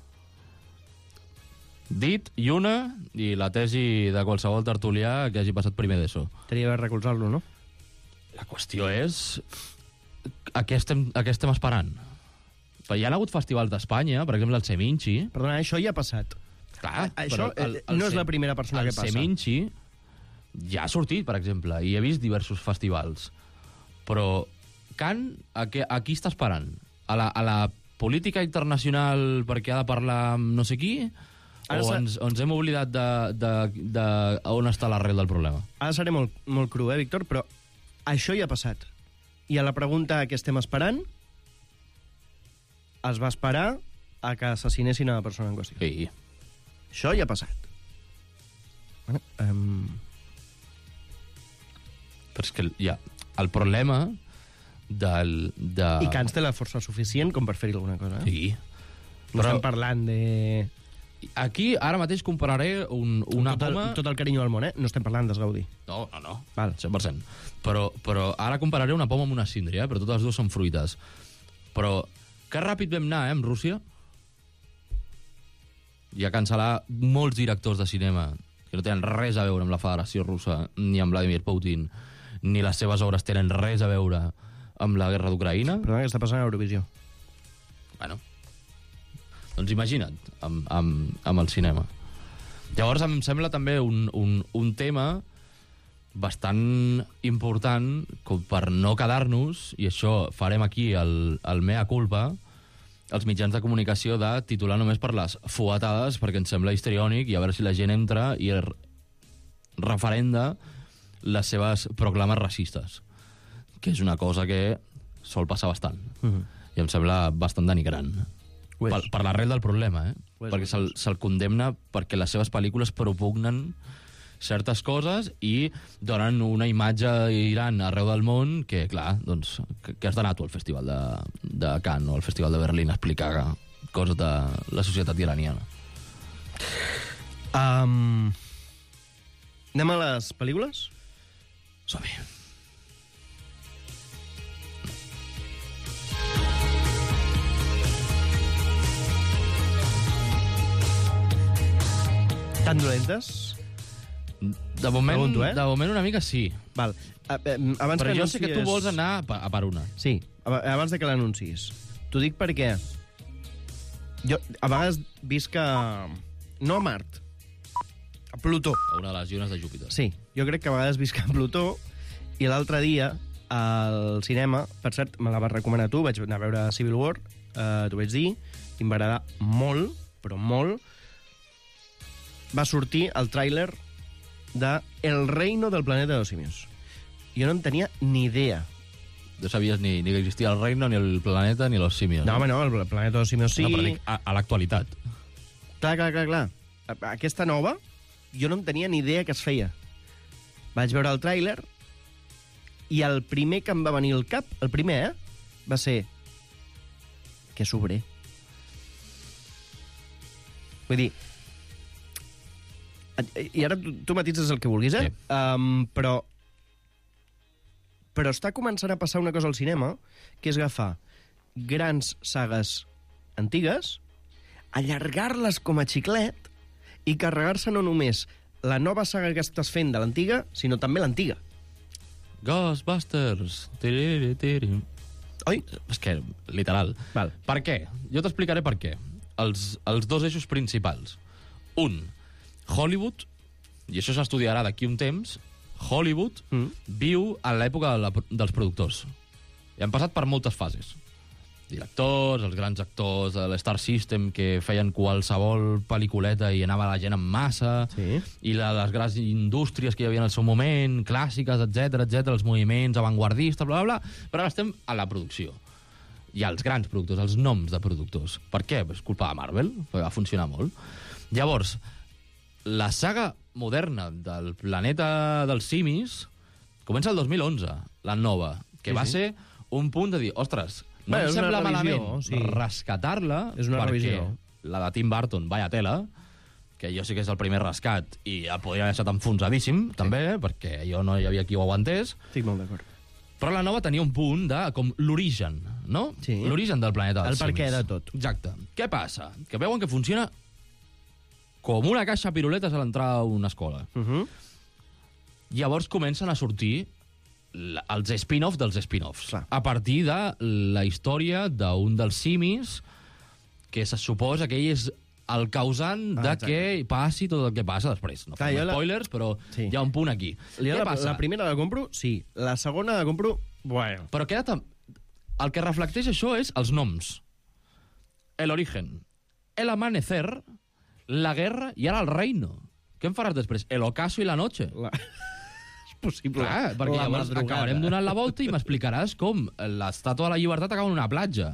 [SPEAKER 11] Dit i una, i la tesi de qualsevol tertulià que hagi passat primer d'ESO.
[SPEAKER 10] Tenia de recolzar-lo, no?
[SPEAKER 11] La qüestió és a què estem, a què estem esperant. Hi ha hagut festivals d'Espanya, per exemple el Seminci.
[SPEAKER 10] Perdona, això ja ha passat.
[SPEAKER 11] Clar,
[SPEAKER 10] a, això el, el no és la primera persona que passa.
[SPEAKER 11] El Seminci ja ha sortit, per exemple, i he vist diversos festivals. Però Cannes, a, què, a qui està esperant? A la, a la política internacional perquè ha de parlar amb no sé qui? Ara o ens, ens hem oblidat de, de, de on està l'arrel del problema?
[SPEAKER 10] Ara seré molt, molt cru, eh, Víctor? Però això ja ha passat. I a la pregunta a què estem esperant, es va esperar a que assassinessin a la persona en qüestió.
[SPEAKER 11] Sí.
[SPEAKER 10] Això ja ha passat. Bueno, um...
[SPEAKER 11] Però és que ja, el problema del... De...
[SPEAKER 10] I Cannes té la força suficient com per fer-hi alguna cosa, eh?
[SPEAKER 11] Sí.
[SPEAKER 10] No però... estem parlant de...
[SPEAKER 11] Aquí, ara mateix, compararé un, una
[SPEAKER 10] tot el,
[SPEAKER 11] poma...
[SPEAKER 10] Tot el carinyo del món, eh? No estem parlant d'Esgaudí.
[SPEAKER 11] No, no, no.
[SPEAKER 10] Val.
[SPEAKER 11] cent per cent. Però, però ara compararé una poma amb una síndria, eh? Però totes dues són fruites. Però que ràpid vam anar, eh, amb Rússia? I a cancel·lar molts directors de cinema que no tenen res a veure amb la Federació Russa, ni amb Vladimir Putin, ni les seves obres tenen res a veure amb la guerra d'Ucraïna.
[SPEAKER 10] Perdona, què està passant a Eurovisió?
[SPEAKER 11] Bueno... Doncs imagina't, amb, amb, amb el cinema. Llavors em sembla també un, un, un tema bastant important com per no quedar-nos, i això farem aquí el, el mea culpa, els mitjans de comunicació de titular només per les fuetades, perquè ens sembla histriònic, i a veure si la gent entra i referenda les seves proclames racistes, que és una cosa que sol passar bastant. Uh-huh. I em sembla bastant denigrant. Per, per l'arrel del problema, eh? Perquè se'l se condemna perquè les seves pel·lícules propugnen certes coses i donen una imatge a Iran arreu del món que, clar, doncs, que, que has d'anar tu al Festival de, de Cannes o al Festival de Berlín a explicar coses de la societat iraniana.
[SPEAKER 10] Um, anem a les pel·lícules?
[SPEAKER 11] Som-hi.
[SPEAKER 10] Tan dolentes?
[SPEAKER 11] De moment,
[SPEAKER 10] Pregunto, eh?
[SPEAKER 11] de moment una mica sí.
[SPEAKER 10] Val. A, eh, abans
[SPEAKER 11] Però
[SPEAKER 10] que
[SPEAKER 11] jo sé que tu
[SPEAKER 10] anuncies-
[SPEAKER 11] vols anar a, pa- a per una.
[SPEAKER 10] Sí, ab- abans de que l'anuncis. T'ho dic perquè jo a vegades visc a... no a Mart, a Plutó.
[SPEAKER 11] A una de les llunes de Júpiter.
[SPEAKER 10] Sí, jo crec que a vegades visc a Plutó i l'altre dia al cinema, per cert, me la vas recomanar tu, vaig anar a veure Civil War, eh, t'ho vaig dir, i em va agradar molt, però molt. Va sortir el tràiler de El reino del planeta de los simios. Jo no en tenia ni idea.
[SPEAKER 11] No sabies ni, ni que existia el reino, ni el planeta, ni los simios.
[SPEAKER 10] No, home, no, el planeta de los simios sí.
[SPEAKER 11] No, però dic, a, a l'actualitat.
[SPEAKER 10] Clar, clar, clar, clar. Aquesta nova, jo no en tenia ni idea que es feia. Vaig veure el tràiler i el primer que em va venir al cap, el primer, eh, va ser... Que sobrer. Vull dir... I ara tu, tu matitzes el que vulguis, eh? Sí. Um, però... Però està començant a passar una cosa al cinema, que és agafar grans sagues antigues, allargar-les com a xiclet i carregar-se no només la nova saga que estàs fent de l'antiga, sinó també l'antiga.
[SPEAKER 11] Ghostbusters. Tiriri, tiri.
[SPEAKER 10] Oi?
[SPEAKER 11] És que, literal.
[SPEAKER 10] Val.
[SPEAKER 11] Per què? Jo t'explicaré per què. Els, els dos eixos principals. Un, Hollywood, i això s'estudiarà d'aquí un temps, Hollywood mm. viu a l'època de la, dels productors. I han passat per moltes fases. Directors, els grans actors de l'Star System que feien qualsevol pel·lículeta i anava la gent en massa,
[SPEAKER 10] sí.
[SPEAKER 11] I la, les grans indústries que hi havia en el seu moment, clàssiques, etc etc, els moviments avantguardistes, bla, bla, bla, però ara estem a la producció. Hi ha els grans productors, els noms de productors. Per què? És culpa de Marvel, va funcionar molt. Llavors, la saga moderna del planeta dels simis comença el dos mil onze, la nova, que sí, va sí. ser un punt de dir, ostres, no
[SPEAKER 10] Bé,
[SPEAKER 11] em sembla
[SPEAKER 10] revisió,
[SPEAKER 11] malament
[SPEAKER 10] sí.
[SPEAKER 11] rescatar-la,
[SPEAKER 10] és una
[SPEAKER 11] perquè
[SPEAKER 10] revisió.
[SPEAKER 11] La de Tim Burton, vaya tela, que jo sí que és el primer rescat i ja podria haver estat enfonsadíssim, sí. també, perquè jo no hi havia qui ho aguantés.
[SPEAKER 10] Estic molt d'acord.
[SPEAKER 11] Però la nova tenia un punt de com l'origen, no?
[SPEAKER 10] Sí.
[SPEAKER 11] L'origen del planeta dels
[SPEAKER 10] simis. El perquè de tot.
[SPEAKER 11] Exacte. Què passa? Que veuen que funciona com una caixa de piruletes a l'entrada d'una escola.
[SPEAKER 10] Uh -huh.
[SPEAKER 11] Llavors comencen a sortir els spin-offs dels spin-offs. Clar. A partir de la història d'un dels simis que se suposa que ell és el causant ah, de exacte. que passi tot el que passa després. No fem spoilers, la... però sí. hi ha un punt aquí.
[SPEAKER 10] Què
[SPEAKER 11] la,
[SPEAKER 10] passa? La primera la compro, sí. La segona la compro, bueno.
[SPEAKER 11] Però queda tam... el que reflecteix això és els noms. El origen, el amanecer, la guerra i ara el reino. Què em faràs després? El ocaso i la noche. La... és possible. Clar, perquè la llavors madrugada. Acabarem donant la volta i m'explicaràs com l'estàtua de la llibertat acaba en una platja.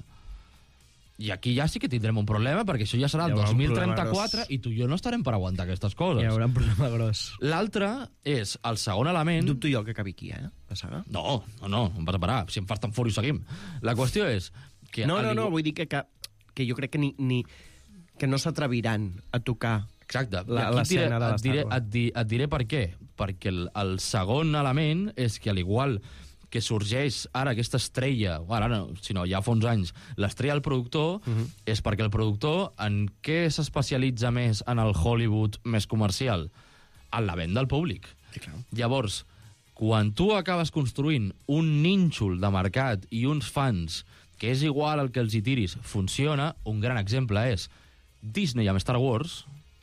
[SPEAKER 11] I aquí ja sí que tindrem un problema, perquè això ja serà el dos mil trenta-quatre i tu i jo no estarem per aguantar aquestes coses.
[SPEAKER 10] Hi haurà un problema gros.
[SPEAKER 11] L'altre és el segon element...
[SPEAKER 10] Dubto jo que acabi aquí, eh, la saga?
[SPEAKER 11] No, no, no, em vas a parar. Si em fas tan fort i seguim. La qüestió és... que
[SPEAKER 10] No, no, no, vull dir que, que, que jo crec que ni, ni que no s'atreviran a tocar
[SPEAKER 11] Exacte.
[SPEAKER 10] l'escena de l'estàtua.
[SPEAKER 11] Et, diré, et diré per què. Perquè el, el segon element és que, al igual que sorgeix ara aquesta estrella, o ara no, sinó ja fa uns anys, l'estrella del productor, uh -huh. és perquè el productor en què s'especialitza més en el Hollywood més comercial? En la venda al públic.
[SPEAKER 10] Sí, clar.
[SPEAKER 11] Llavors, quan tu acabes construint un nínxol de mercat i uns fans que és igual al que els hi tiris, funciona, un gran exemple és Disney amb Star Wars,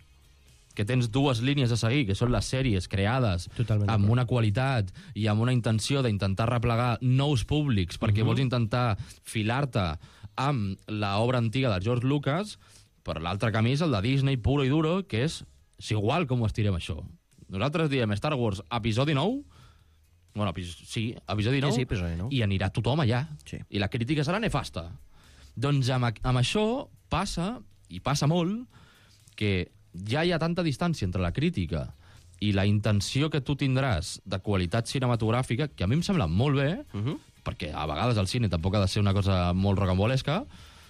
[SPEAKER 11] que tens dues línies a seguir, que són les sèries creades Totalment amb una qualitat i amb una intenció d'intentar replegar nous públics, perquè uh -huh. vols intentar filar-te amb l'obra antiga de George Lucas, per l'altre camí és el de Disney puro i duro, que és, és igual com ho estirem això. Nosaltres diem Star Wars episodi nou, bueno, sí, episodi nou,
[SPEAKER 10] sí, sí, episodi nou,
[SPEAKER 11] i anirà tothom allà.
[SPEAKER 10] Sí.
[SPEAKER 11] I la crítica serà nefasta. Doncs amb, amb això passa, i passa molt, que ja hi ha tanta distància entre la crítica i la intenció que tu tindràs de qualitat cinematogràfica, que a mi em sembla molt bé, uh -huh. perquè a vegades el cine tampoc ha de ser una cosa molt rocambolesca,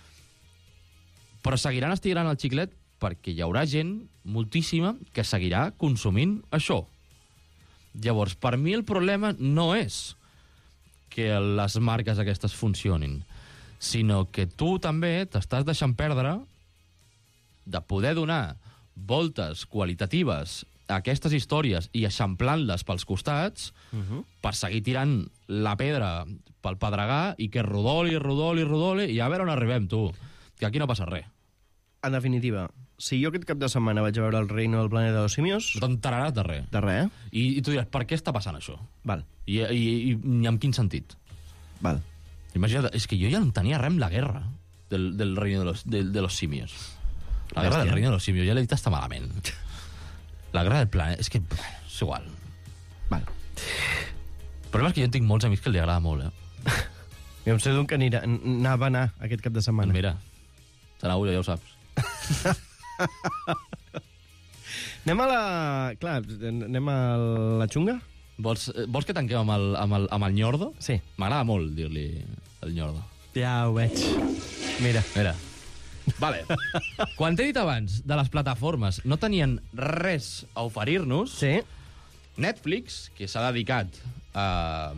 [SPEAKER 11] però seguiran estirant el xiclet perquè hi haurà gent, moltíssima, que seguirà consumint això. Llavors, per mi el problema no és que les marques aquestes funcionin, sinó que tu també t'estàs deixant perdre de poder donar voltes qualitatives aquestes històries i eixamplant-les pels costats uh -huh. per seguir tirant la pedra pel pedregar i que rodoli, rodoli, rodoli, i a veure on arribem, tu. Que aquí no passa res.
[SPEAKER 10] En definitiva, si jo aquest cap de setmana vaig a veure El reino del planeta de los simios...
[SPEAKER 11] No t'enteraràs de res.
[SPEAKER 10] De res, eh?
[SPEAKER 11] I, I tu diràs, per què està passant això?
[SPEAKER 10] Val.
[SPEAKER 11] I, i, i, i amb quin sentit?
[SPEAKER 10] Val.
[SPEAKER 11] Imagina't, és que jo ja no tenia res amb la guerra del, del reino de los, de, de los simios. La guerra del reino de los simios, ja l'he dit hasta malament. La guerra del planeta, és que és igual.
[SPEAKER 10] Val.
[SPEAKER 11] El problema és que jo tinc molts amics que li agrada molt, eh?
[SPEAKER 10] Jo em sé d'on que anirà, anava a anar aquest cap de setmana.
[SPEAKER 11] Doncs mira, serà agulla, ja ho saps.
[SPEAKER 10] Anem a la... Clar, anem a la xunga?
[SPEAKER 11] Vols, vols que tanquem amb el, amb el, amb el Nyordo?
[SPEAKER 10] Sí.
[SPEAKER 11] M'agrada molt dir-li el Nyordo.
[SPEAKER 10] Ja ho veig. Mira.
[SPEAKER 11] Mira. Vale. Quan t'he dit abans de les plataformes no tenien res a oferir-nos,
[SPEAKER 10] sí.
[SPEAKER 11] Netflix, que s'ha dedicat a,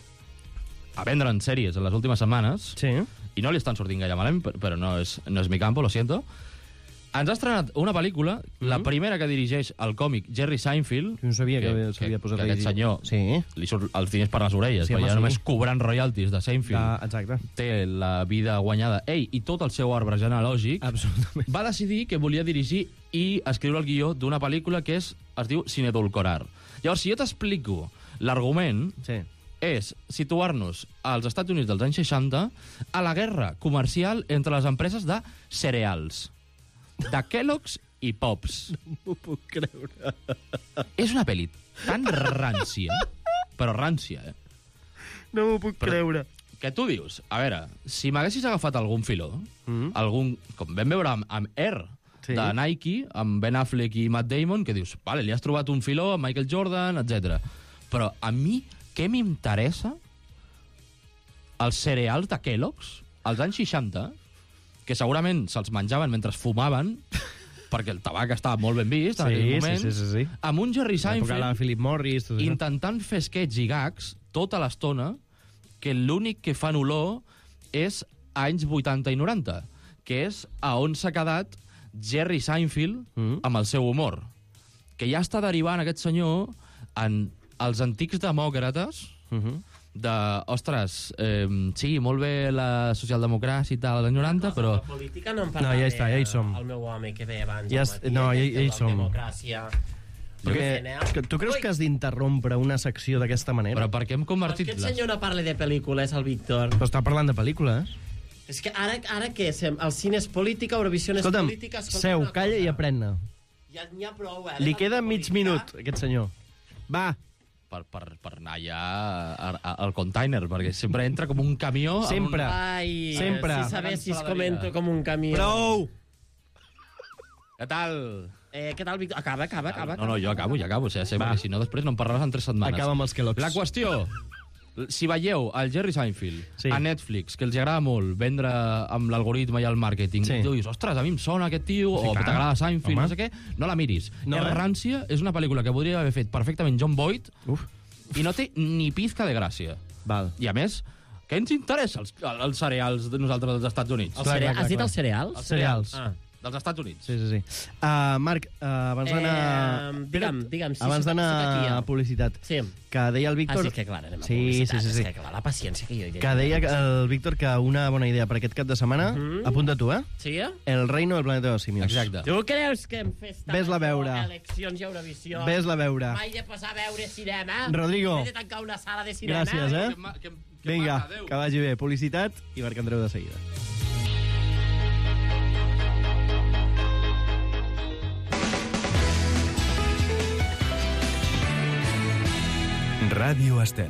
[SPEAKER 11] a vendre'n sèries en les últimes setmanes,
[SPEAKER 10] sí.
[SPEAKER 11] i no li estan sortint gaire malament, però no és, no és mi campo, lo siento, ens ha estrenat una pel·lícula, mm-hmm. la primera que dirigeix el còmic Jerry Seinfeld.
[SPEAKER 10] No sabia que, que s'havia posat
[SPEAKER 11] que aquest senyor
[SPEAKER 10] sí.
[SPEAKER 11] li surt els diners per les orelles,
[SPEAKER 10] sí,
[SPEAKER 11] perquè ja
[SPEAKER 10] sí.
[SPEAKER 11] només cobrant royalties de Seinfeld.
[SPEAKER 10] Ah, exacte.
[SPEAKER 11] Té la vida guanyada. Ell i tot el seu arbre genealògic va decidir que volia dirigir i escriure el guió d'una pel·lícula que és, es diu Sin edulcorar. Llavors, si jo t'explico l'argument,
[SPEAKER 10] sí.
[SPEAKER 11] és situar-nos als Estats Units dels anys seixanta a la guerra comercial entre les empreses de cereals, de Kellogg's i Pops.
[SPEAKER 10] No m'ho puc creure.
[SPEAKER 11] És una pel·li tan rància, però rància, eh?
[SPEAKER 10] No m'ho puc
[SPEAKER 11] però,
[SPEAKER 10] creure.
[SPEAKER 11] Que tu dius, a veure, si m'haguessis agafat algun filó, mm. algun, com vam veure amb, amb Air, sí. de Nike, amb Ben Affleck i Matt Damon, que dius, vale, li has trobat un filó amb Michael Jordan, etcètera. Però a mi, què m'interessa els cereals de Kellogg's als anys seixanta, que segurament se'ls menjaven mentre fumaven, perquè el tabac estava molt ben vist en
[SPEAKER 10] sí,
[SPEAKER 11] aquell moment,
[SPEAKER 10] sí, sí, sí.
[SPEAKER 11] amb un Jerry Seinfeld
[SPEAKER 10] Philip Morris, tot
[SPEAKER 11] intentant fer sketch i gags tota l'estona, que l'únic que fan olor és anys vuitanta i noranta, que és a on s'ha quedat Jerry Seinfeld mm. amb el seu humor, que ja està derivant aquest senyor en els antics demòcrates, mm-hmm. de, ostres, eh, sí, molt bé la socialdemocràcia i tal, als anys noranta, però...
[SPEAKER 12] La política no en parlava
[SPEAKER 10] no, ja està, ja hi som.
[SPEAKER 12] El meu home que ve abans
[SPEAKER 10] ja
[SPEAKER 12] al matí,
[SPEAKER 10] no, ja, ja hi som.
[SPEAKER 12] Democràcia...
[SPEAKER 10] Perquè, tu creus que has d'interrompre una secció d'aquesta manera?
[SPEAKER 11] Però per què hem convertit...
[SPEAKER 12] Aquest senyor no parla de pel·lícules, el Víctor.
[SPEAKER 10] Però està parlant de pel·lícules.
[SPEAKER 12] És que ara, ara què? El cine és política, Eurovisió és
[SPEAKER 10] Escolta'm,
[SPEAKER 12] política...
[SPEAKER 10] seu, calla i aprèn-ne.
[SPEAKER 12] Ja n'hi ha prou, eh?
[SPEAKER 10] Li queda mig minut, aquest senyor. Va.
[SPEAKER 11] Per, per, per anar ja al container, perquè sempre entra com un camió...
[SPEAKER 10] Sempre.
[SPEAKER 11] Un...
[SPEAKER 12] Ai,
[SPEAKER 10] sempre.
[SPEAKER 12] Si sabessis com entro com un camió.
[SPEAKER 10] Prou!
[SPEAKER 11] Què tal?
[SPEAKER 12] Eh, què tal, Víctor? Acaba, acaba, acaba.
[SPEAKER 11] No, no, jo acabo, ja acabo. O sigui, perquè si no, després no en parlaràs en tres setmanes.
[SPEAKER 10] Acaba amb els Kellogg's.
[SPEAKER 11] La qüestió, si veieu el Jerry Seinfeld sí. a Netflix, que els agrada molt vendre amb l'algoritme i el màrqueting, sí. i tu dius, ostres, a mi em sona aquest tio, sí, o t'agrada Seinfeld, home. No sé què, no la miris. No, és rància, és una pel·lícula que podria haver fet perfectament John Boyd, Uf. i no té ni pizca de gràcia.
[SPEAKER 10] Val.
[SPEAKER 11] I a més, què ens interessa els, els cereals de nosaltres dels Estats Units?
[SPEAKER 12] Els cereals. Has dit els cereals?
[SPEAKER 11] Els cereals. Ah. Dels Estats Units.
[SPEAKER 10] Sí, sí, sí. Uh, Marc, uh, abans d'anar...
[SPEAKER 12] Eh, digue'm, digue'm. Sí,
[SPEAKER 10] abans d'anar a publicitat.
[SPEAKER 12] Sí.
[SPEAKER 10] Que deia el Víctor...
[SPEAKER 12] Ah, sí, que clar, anem a
[SPEAKER 10] sí,
[SPEAKER 12] publicitat.
[SPEAKER 10] Sí, sí, sí.
[SPEAKER 12] És que clar, la paciència que jo hi
[SPEAKER 10] Que deia el Víctor que una bona idea per aquest cap de setmana... Uh -huh. Apunta tu, eh?
[SPEAKER 12] Sí, eh?
[SPEAKER 10] El reino del planeta de los simios.
[SPEAKER 11] Exacte.
[SPEAKER 12] Tu creus que em fes tant...
[SPEAKER 10] Ves-la veure.
[SPEAKER 12] Eleccions i Eurovisió...
[SPEAKER 10] Ves-la veure.
[SPEAKER 12] Mai de passar a veure cinema...
[SPEAKER 10] Rodrigo.
[SPEAKER 12] Mai de tancar una sala de cinema...
[SPEAKER 10] Gràcies, eh?
[SPEAKER 11] Que, que, que
[SPEAKER 10] Vinga,
[SPEAKER 11] mata,
[SPEAKER 10] que vagi bé. Publicitat i Marc Andreu de seguida.
[SPEAKER 2] Ràdio Estel.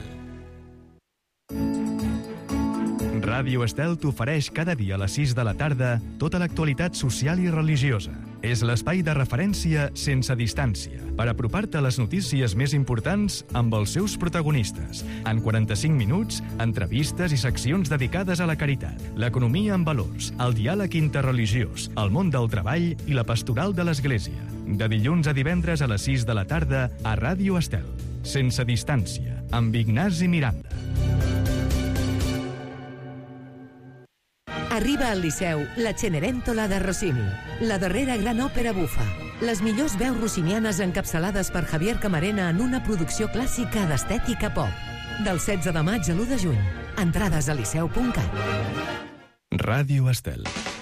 [SPEAKER 2] Ràdio Estel t'ofereix cada dia a les sis de la tarda tota l'actualitat social i religiosa. És l'espai de referència sense distància per apropar-te a les notícies més importants amb els seus protagonistes. En quaranta-cinc minuts, entrevistes i seccions dedicades a la caritat, l'economia amb valors, el diàleg interreligiós, el món del treball i la pastoral de l'Església. De dilluns a divendres a les sis de la tarda a Ràdio Estel. Sense distància, amb Ignasi Miranda.
[SPEAKER 13] Arriba al Liceu la Cenerentola de Rossini, la darrera gran òpera bufa. Les millors veus rossinianes encapçalades per Javier Camarena en una producció clàssica d'estètica pop. Del setze de maig a l'u de juny. Entrades a liceu punt cat.
[SPEAKER 2] Ràdio Estel.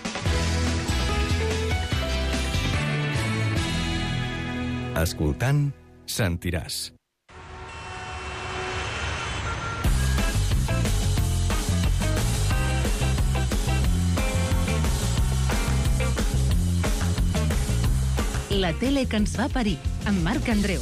[SPEAKER 2] Escoltant, sentiràs.
[SPEAKER 9] La tele que ens fa parir, amb Marc Andreu.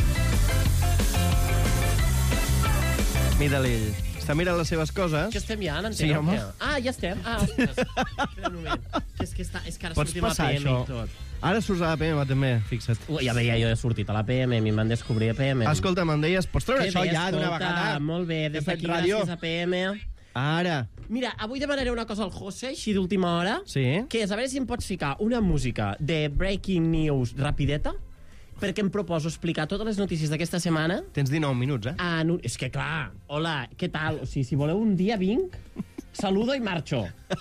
[SPEAKER 10] Mira l'ell. Està mirant les seves coses.
[SPEAKER 12] Que estem ja, n'entén?
[SPEAKER 10] Sí, home.
[SPEAKER 12] Ah, ja estem. Ah, ostres. Espera un moment. Que és que, està, és que ara
[SPEAKER 10] Pots
[SPEAKER 12] sortim a la
[SPEAKER 10] passar,
[SPEAKER 12] P M
[SPEAKER 10] això?
[SPEAKER 12] i tot.
[SPEAKER 10] Ara surts a la P M, també, fixa't.
[SPEAKER 12] Ui, ja veia, jo he sortit a la P M, i em van descobrir a P M.
[SPEAKER 10] Escolta, me'n deies, pots treure
[SPEAKER 12] Que
[SPEAKER 10] això
[SPEAKER 12] bé,
[SPEAKER 10] ja d'una
[SPEAKER 12] escolta,
[SPEAKER 10] vegada?
[SPEAKER 12] Molt bé, des
[SPEAKER 10] He fet
[SPEAKER 12] d'aquí,
[SPEAKER 10] ràdio.
[SPEAKER 12] gràcies a P M.
[SPEAKER 10] Ara.
[SPEAKER 12] Mira, avui demanaré una cosa al José, així d'última hora,
[SPEAKER 10] Sí?
[SPEAKER 12] que és a veure si em pots ficar una música de Breaking News rapideta, perquè em proposo explicar totes les notícies d'aquesta setmana.
[SPEAKER 10] Tens dinou minuts, eh?
[SPEAKER 12] En un... És que, clar, hola, què tal? O sigui, si voleu un dia vinc, saludo i marxo.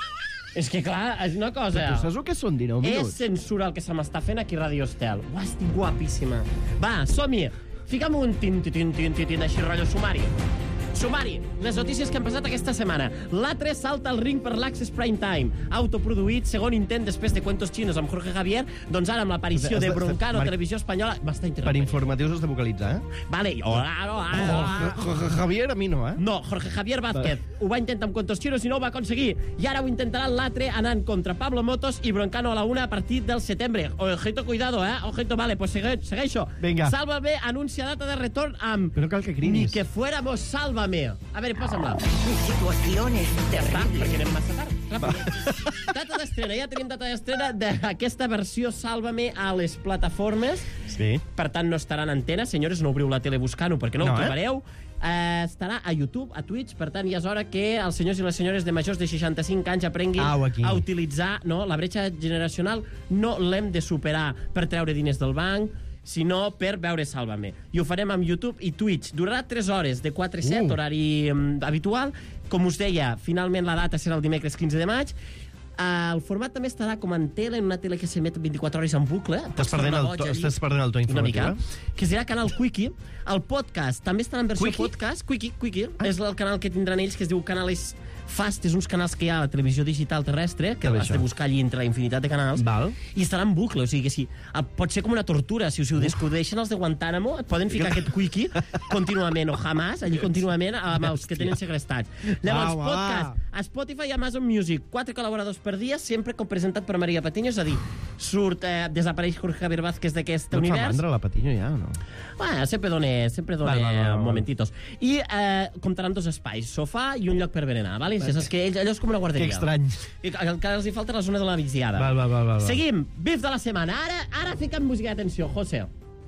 [SPEAKER 12] És que, clar, és una cosa...
[SPEAKER 10] Però tu saps el que són dinou
[SPEAKER 12] És
[SPEAKER 10] minuts?
[SPEAKER 12] censura el que se m'està fent aquí a Radio Estel. Uah, estic guapíssima. Va, som-hi. Fica'm un tin, tin, tin, tin, tin, tin, així, rotllo sumari. Sumari, les notícies que han passat aquesta setmana. L'A tres salta al ring per l'Access Prime Time. Autoproduït, segon intent després de Cuentos Chinos amb Jorge Javier, doncs ara amb l'aparició de Broncano,
[SPEAKER 10] Marc,
[SPEAKER 12] Televisió Espanyola... M'està
[SPEAKER 10] Per
[SPEAKER 12] interrompent.
[SPEAKER 10] informatius has de vocalitzar, eh?
[SPEAKER 12] Vale, hola, hola, hola.
[SPEAKER 10] Jorge Javier, a mi no, eh?
[SPEAKER 12] No, Jorge Javier Vázquez. Ho va intentar amb Cuentos Chinos i no ho va aconseguir. I ara ho intentarà l'Atre anant contra Pablo Motos i Broncano a la una a partir del setembre. Ojito, cuidado, eh? Ojito, vale, pues segue, segueixo.
[SPEAKER 10] Vinga.
[SPEAKER 12] Sálvame anuncia data de retorn amb...
[SPEAKER 10] Però cal que cridis.
[SPEAKER 12] Ni que fuéramos, sálvame. A veure, posa'm-la.
[SPEAKER 14] Mi situación es
[SPEAKER 12] Ja està,
[SPEAKER 14] terrible.
[SPEAKER 12] perquè anem massa tard. Ràpid. Data d'estrena, ja tenim data d'estrena d'aquesta versió Sálvame a les plataformes.
[SPEAKER 10] Sí.
[SPEAKER 12] Per tant, no estarà en antena. Senyores, no obriu la tele buscant-ho perquè no,
[SPEAKER 10] No,
[SPEAKER 12] ho
[SPEAKER 10] eh?
[SPEAKER 12] trobareu. Eh, estarà a YouTube, a Twitch, per tant ja és hora que els senyors i les senyores de majors de seixanta-cinc anys aprenguin
[SPEAKER 10] Au, aquí.
[SPEAKER 12] a utilitzar, no? La bretxa generacional no l'hem de superar per treure diners del banc, sinó per veure Sálvame. I ho farem amb YouTube i Twitch. Durarà tres hores, de quatre a set,
[SPEAKER 10] Uh.
[SPEAKER 12] horari um, habitual. Com us deia, finalment la data serà el dimecres quinze de maig. Uh, el format també estarà com en tele, en una tele que s'emet vint-i-quatre hores en bucle.
[SPEAKER 10] Estàs perdent, el to, estàs perdent el to
[SPEAKER 12] Una
[SPEAKER 10] informatiu,
[SPEAKER 12] mica.
[SPEAKER 10] eh?
[SPEAKER 12] Que serà Canal Quickie. El podcast també estarà en versió
[SPEAKER 10] Quickie?
[SPEAKER 12] podcast. Quickie, Quickie. Ah. És el canal que tindran ells, que es diu Canales Fast. És uns canals que hi ha a la televisió digital terrestre, que
[SPEAKER 10] Que bé,
[SPEAKER 12] has
[SPEAKER 10] això.
[SPEAKER 12] de buscar allí entre la infinitat de canals.
[SPEAKER 10] Val.
[SPEAKER 12] I estarà en bucle, o sigui que si, pot ser com una tortura. Si us ho descobreixen els de Guantánamo, et poden ficar aquest Quickie contínuament, o Hamas, allí contínuament amb els que tenen segrestats. Llavors,
[SPEAKER 10] Va, va.
[SPEAKER 12] podcast, a Spotify i Amazon Music, quatre col·laboradors per dia, sempre presentat per Maria Patiño, és a dir, surt, eh, desapareix Jorge Javier Vázquez d'aquest
[SPEAKER 10] No et fa
[SPEAKER 12] univers.
[SPEAKER 10] mandra la Patiño ja, o no?
[SPEAKER 12] Bueno, sempre dona, sempre dona
[SPEAKER 10] Val, val, val, val.
[SPEAKER 12] momentitos. I eh, comptaran dos espais, sofà i un lloc per berenar, vale? Si saps que ells, allò és com una guarderia.
[SPEAKER 10] Que estrany.
[SPEAKER 12] I el que els hi falta és la zona de la migdiada.
[SPEAKER 10] Val, val, val, val, val.
[SPEAKER 12] Seguim, bif de la setmana. Ara, ara fica'm música d'atenció, José.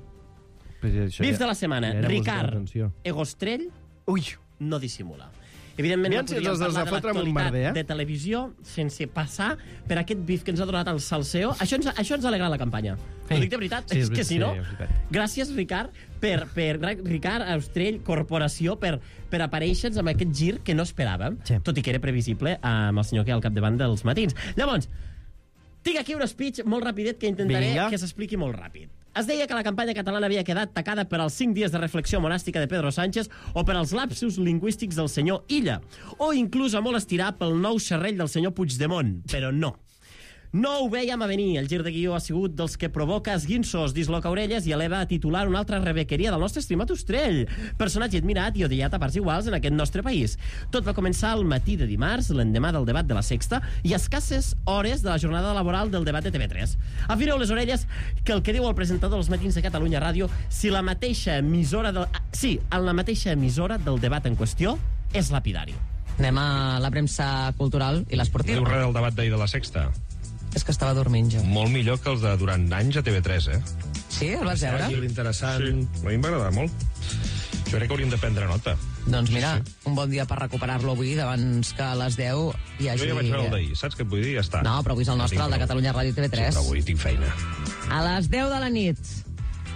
[SPEAKER 10] Però això
[SPEAKER 12] Bif
[SPEAKER 10] ja-
[SPEAKER 12] de la setmana.
[SPEAKER 10] ja era música
[SPEAKER 12] Ricard
[SPEAKER 10] d'atenció.
[SPEAKER 12] Egostrell
[SPEAKER 10] Ui.
[SPEAKER 12] no dissimula. Evidentment,
[SPEAKER 10] Aviam
[SPEAKER 12] no
[SPEAKER 10] si
[SPEAKER 12] podríem
[SPEAKER 10] els has de
[SPEAKER 12] parlar de
[SPEAKER 10] fotre amb un
[SPEAKER 12] l'actualitat
[SPEAKER 10] merder, eh?
[SPEAKER 12] de televisió sense passar per aquest bif que ens ha donat el Salseo. Això ens, això ens ha alegrat la campanya.
[SPEAKER 10] Sí.
[SPEAKER 12] Ho dic de veritat,
[SPEAKER 10] Sí,
[SPEAKER 12] és que
[SPEAKER 10] sí,
[SPEAKER 12] si no...
[SPEAKER 10] és veritat.
[SPEAKER 12] Gràcies, Ricard, per, per Ricard Austrell Corporació, per, per aparèixer-nos amb aquest gir que no esperàvem,
[SPEAKER 10] Sí.
[SPEAKER 12] tot i que era previsible amb el senyor que hi ha al capdavant dels matins. Llavors, tinc aquí un speech molt rapidet que intentaré
[SPEAKER 10] Vinga.
[SPEAKER 12] que s'expliqui molt ràpid. Es deia que la campanya catalana havia quedat tacada per als cinc dies de reflexió monàstica de Pedro Sánchez o per als lapsus lingüístics del senyor Illa, o inclús a molt estirar pel nou xerrell del senyor Puigdemont, però no. No ho vèiem a venir. El gir de guió ha sigut dels que provoca esguinços, disloca orelles i eleva a titular una altra rebequeria del nostre estimat Ostrell, personatge admirat i odiat a parts iguals en aquest nostre país. Tot va començar al matí de dimarts, l'endemà del debat de la Sexta, i a escasses hores de la jornada laboral del debat de T V tres. Afireu les orelles que el que diu el presentador dels matins de Catalunya Ràdio, si la mateixa emissora del... Sí, en la mateixa emissora del debat en qüestió, és lapidari.
[SPEAKER 15] Anem a la premsa cultural i l'esportiva.
[SPEAKER 16] Diu res del debat d'ahir de la Sexta.
[SPEAKER 15] És que estava dormint jo.
[SPEAKER 16] Molt millor que els de durant anys a T V tres, eh?
[SPEAKER 15] Sí, el vas veure?
[SPEAKER 16] Àgil, interessant. Sí. A mi em va agradar molt. Jo crec que hauríem de prendre nota.
[SPEAKER 15] Doncs mira, un bon dia per recuperar-lo avui, abans que a les deu hi hagi...
[SPEAKER 16] Jo ja vaig veure el d'ahir, saps què et vull dir? Ja està.
[SPEAKER 15] No, però avui és el nostre, el de Catalunya Ràdio i T V tres.
[SPEAKER 16] Sí, però avui tinc feina.
[SPEAKER 15] A les deu de la nit,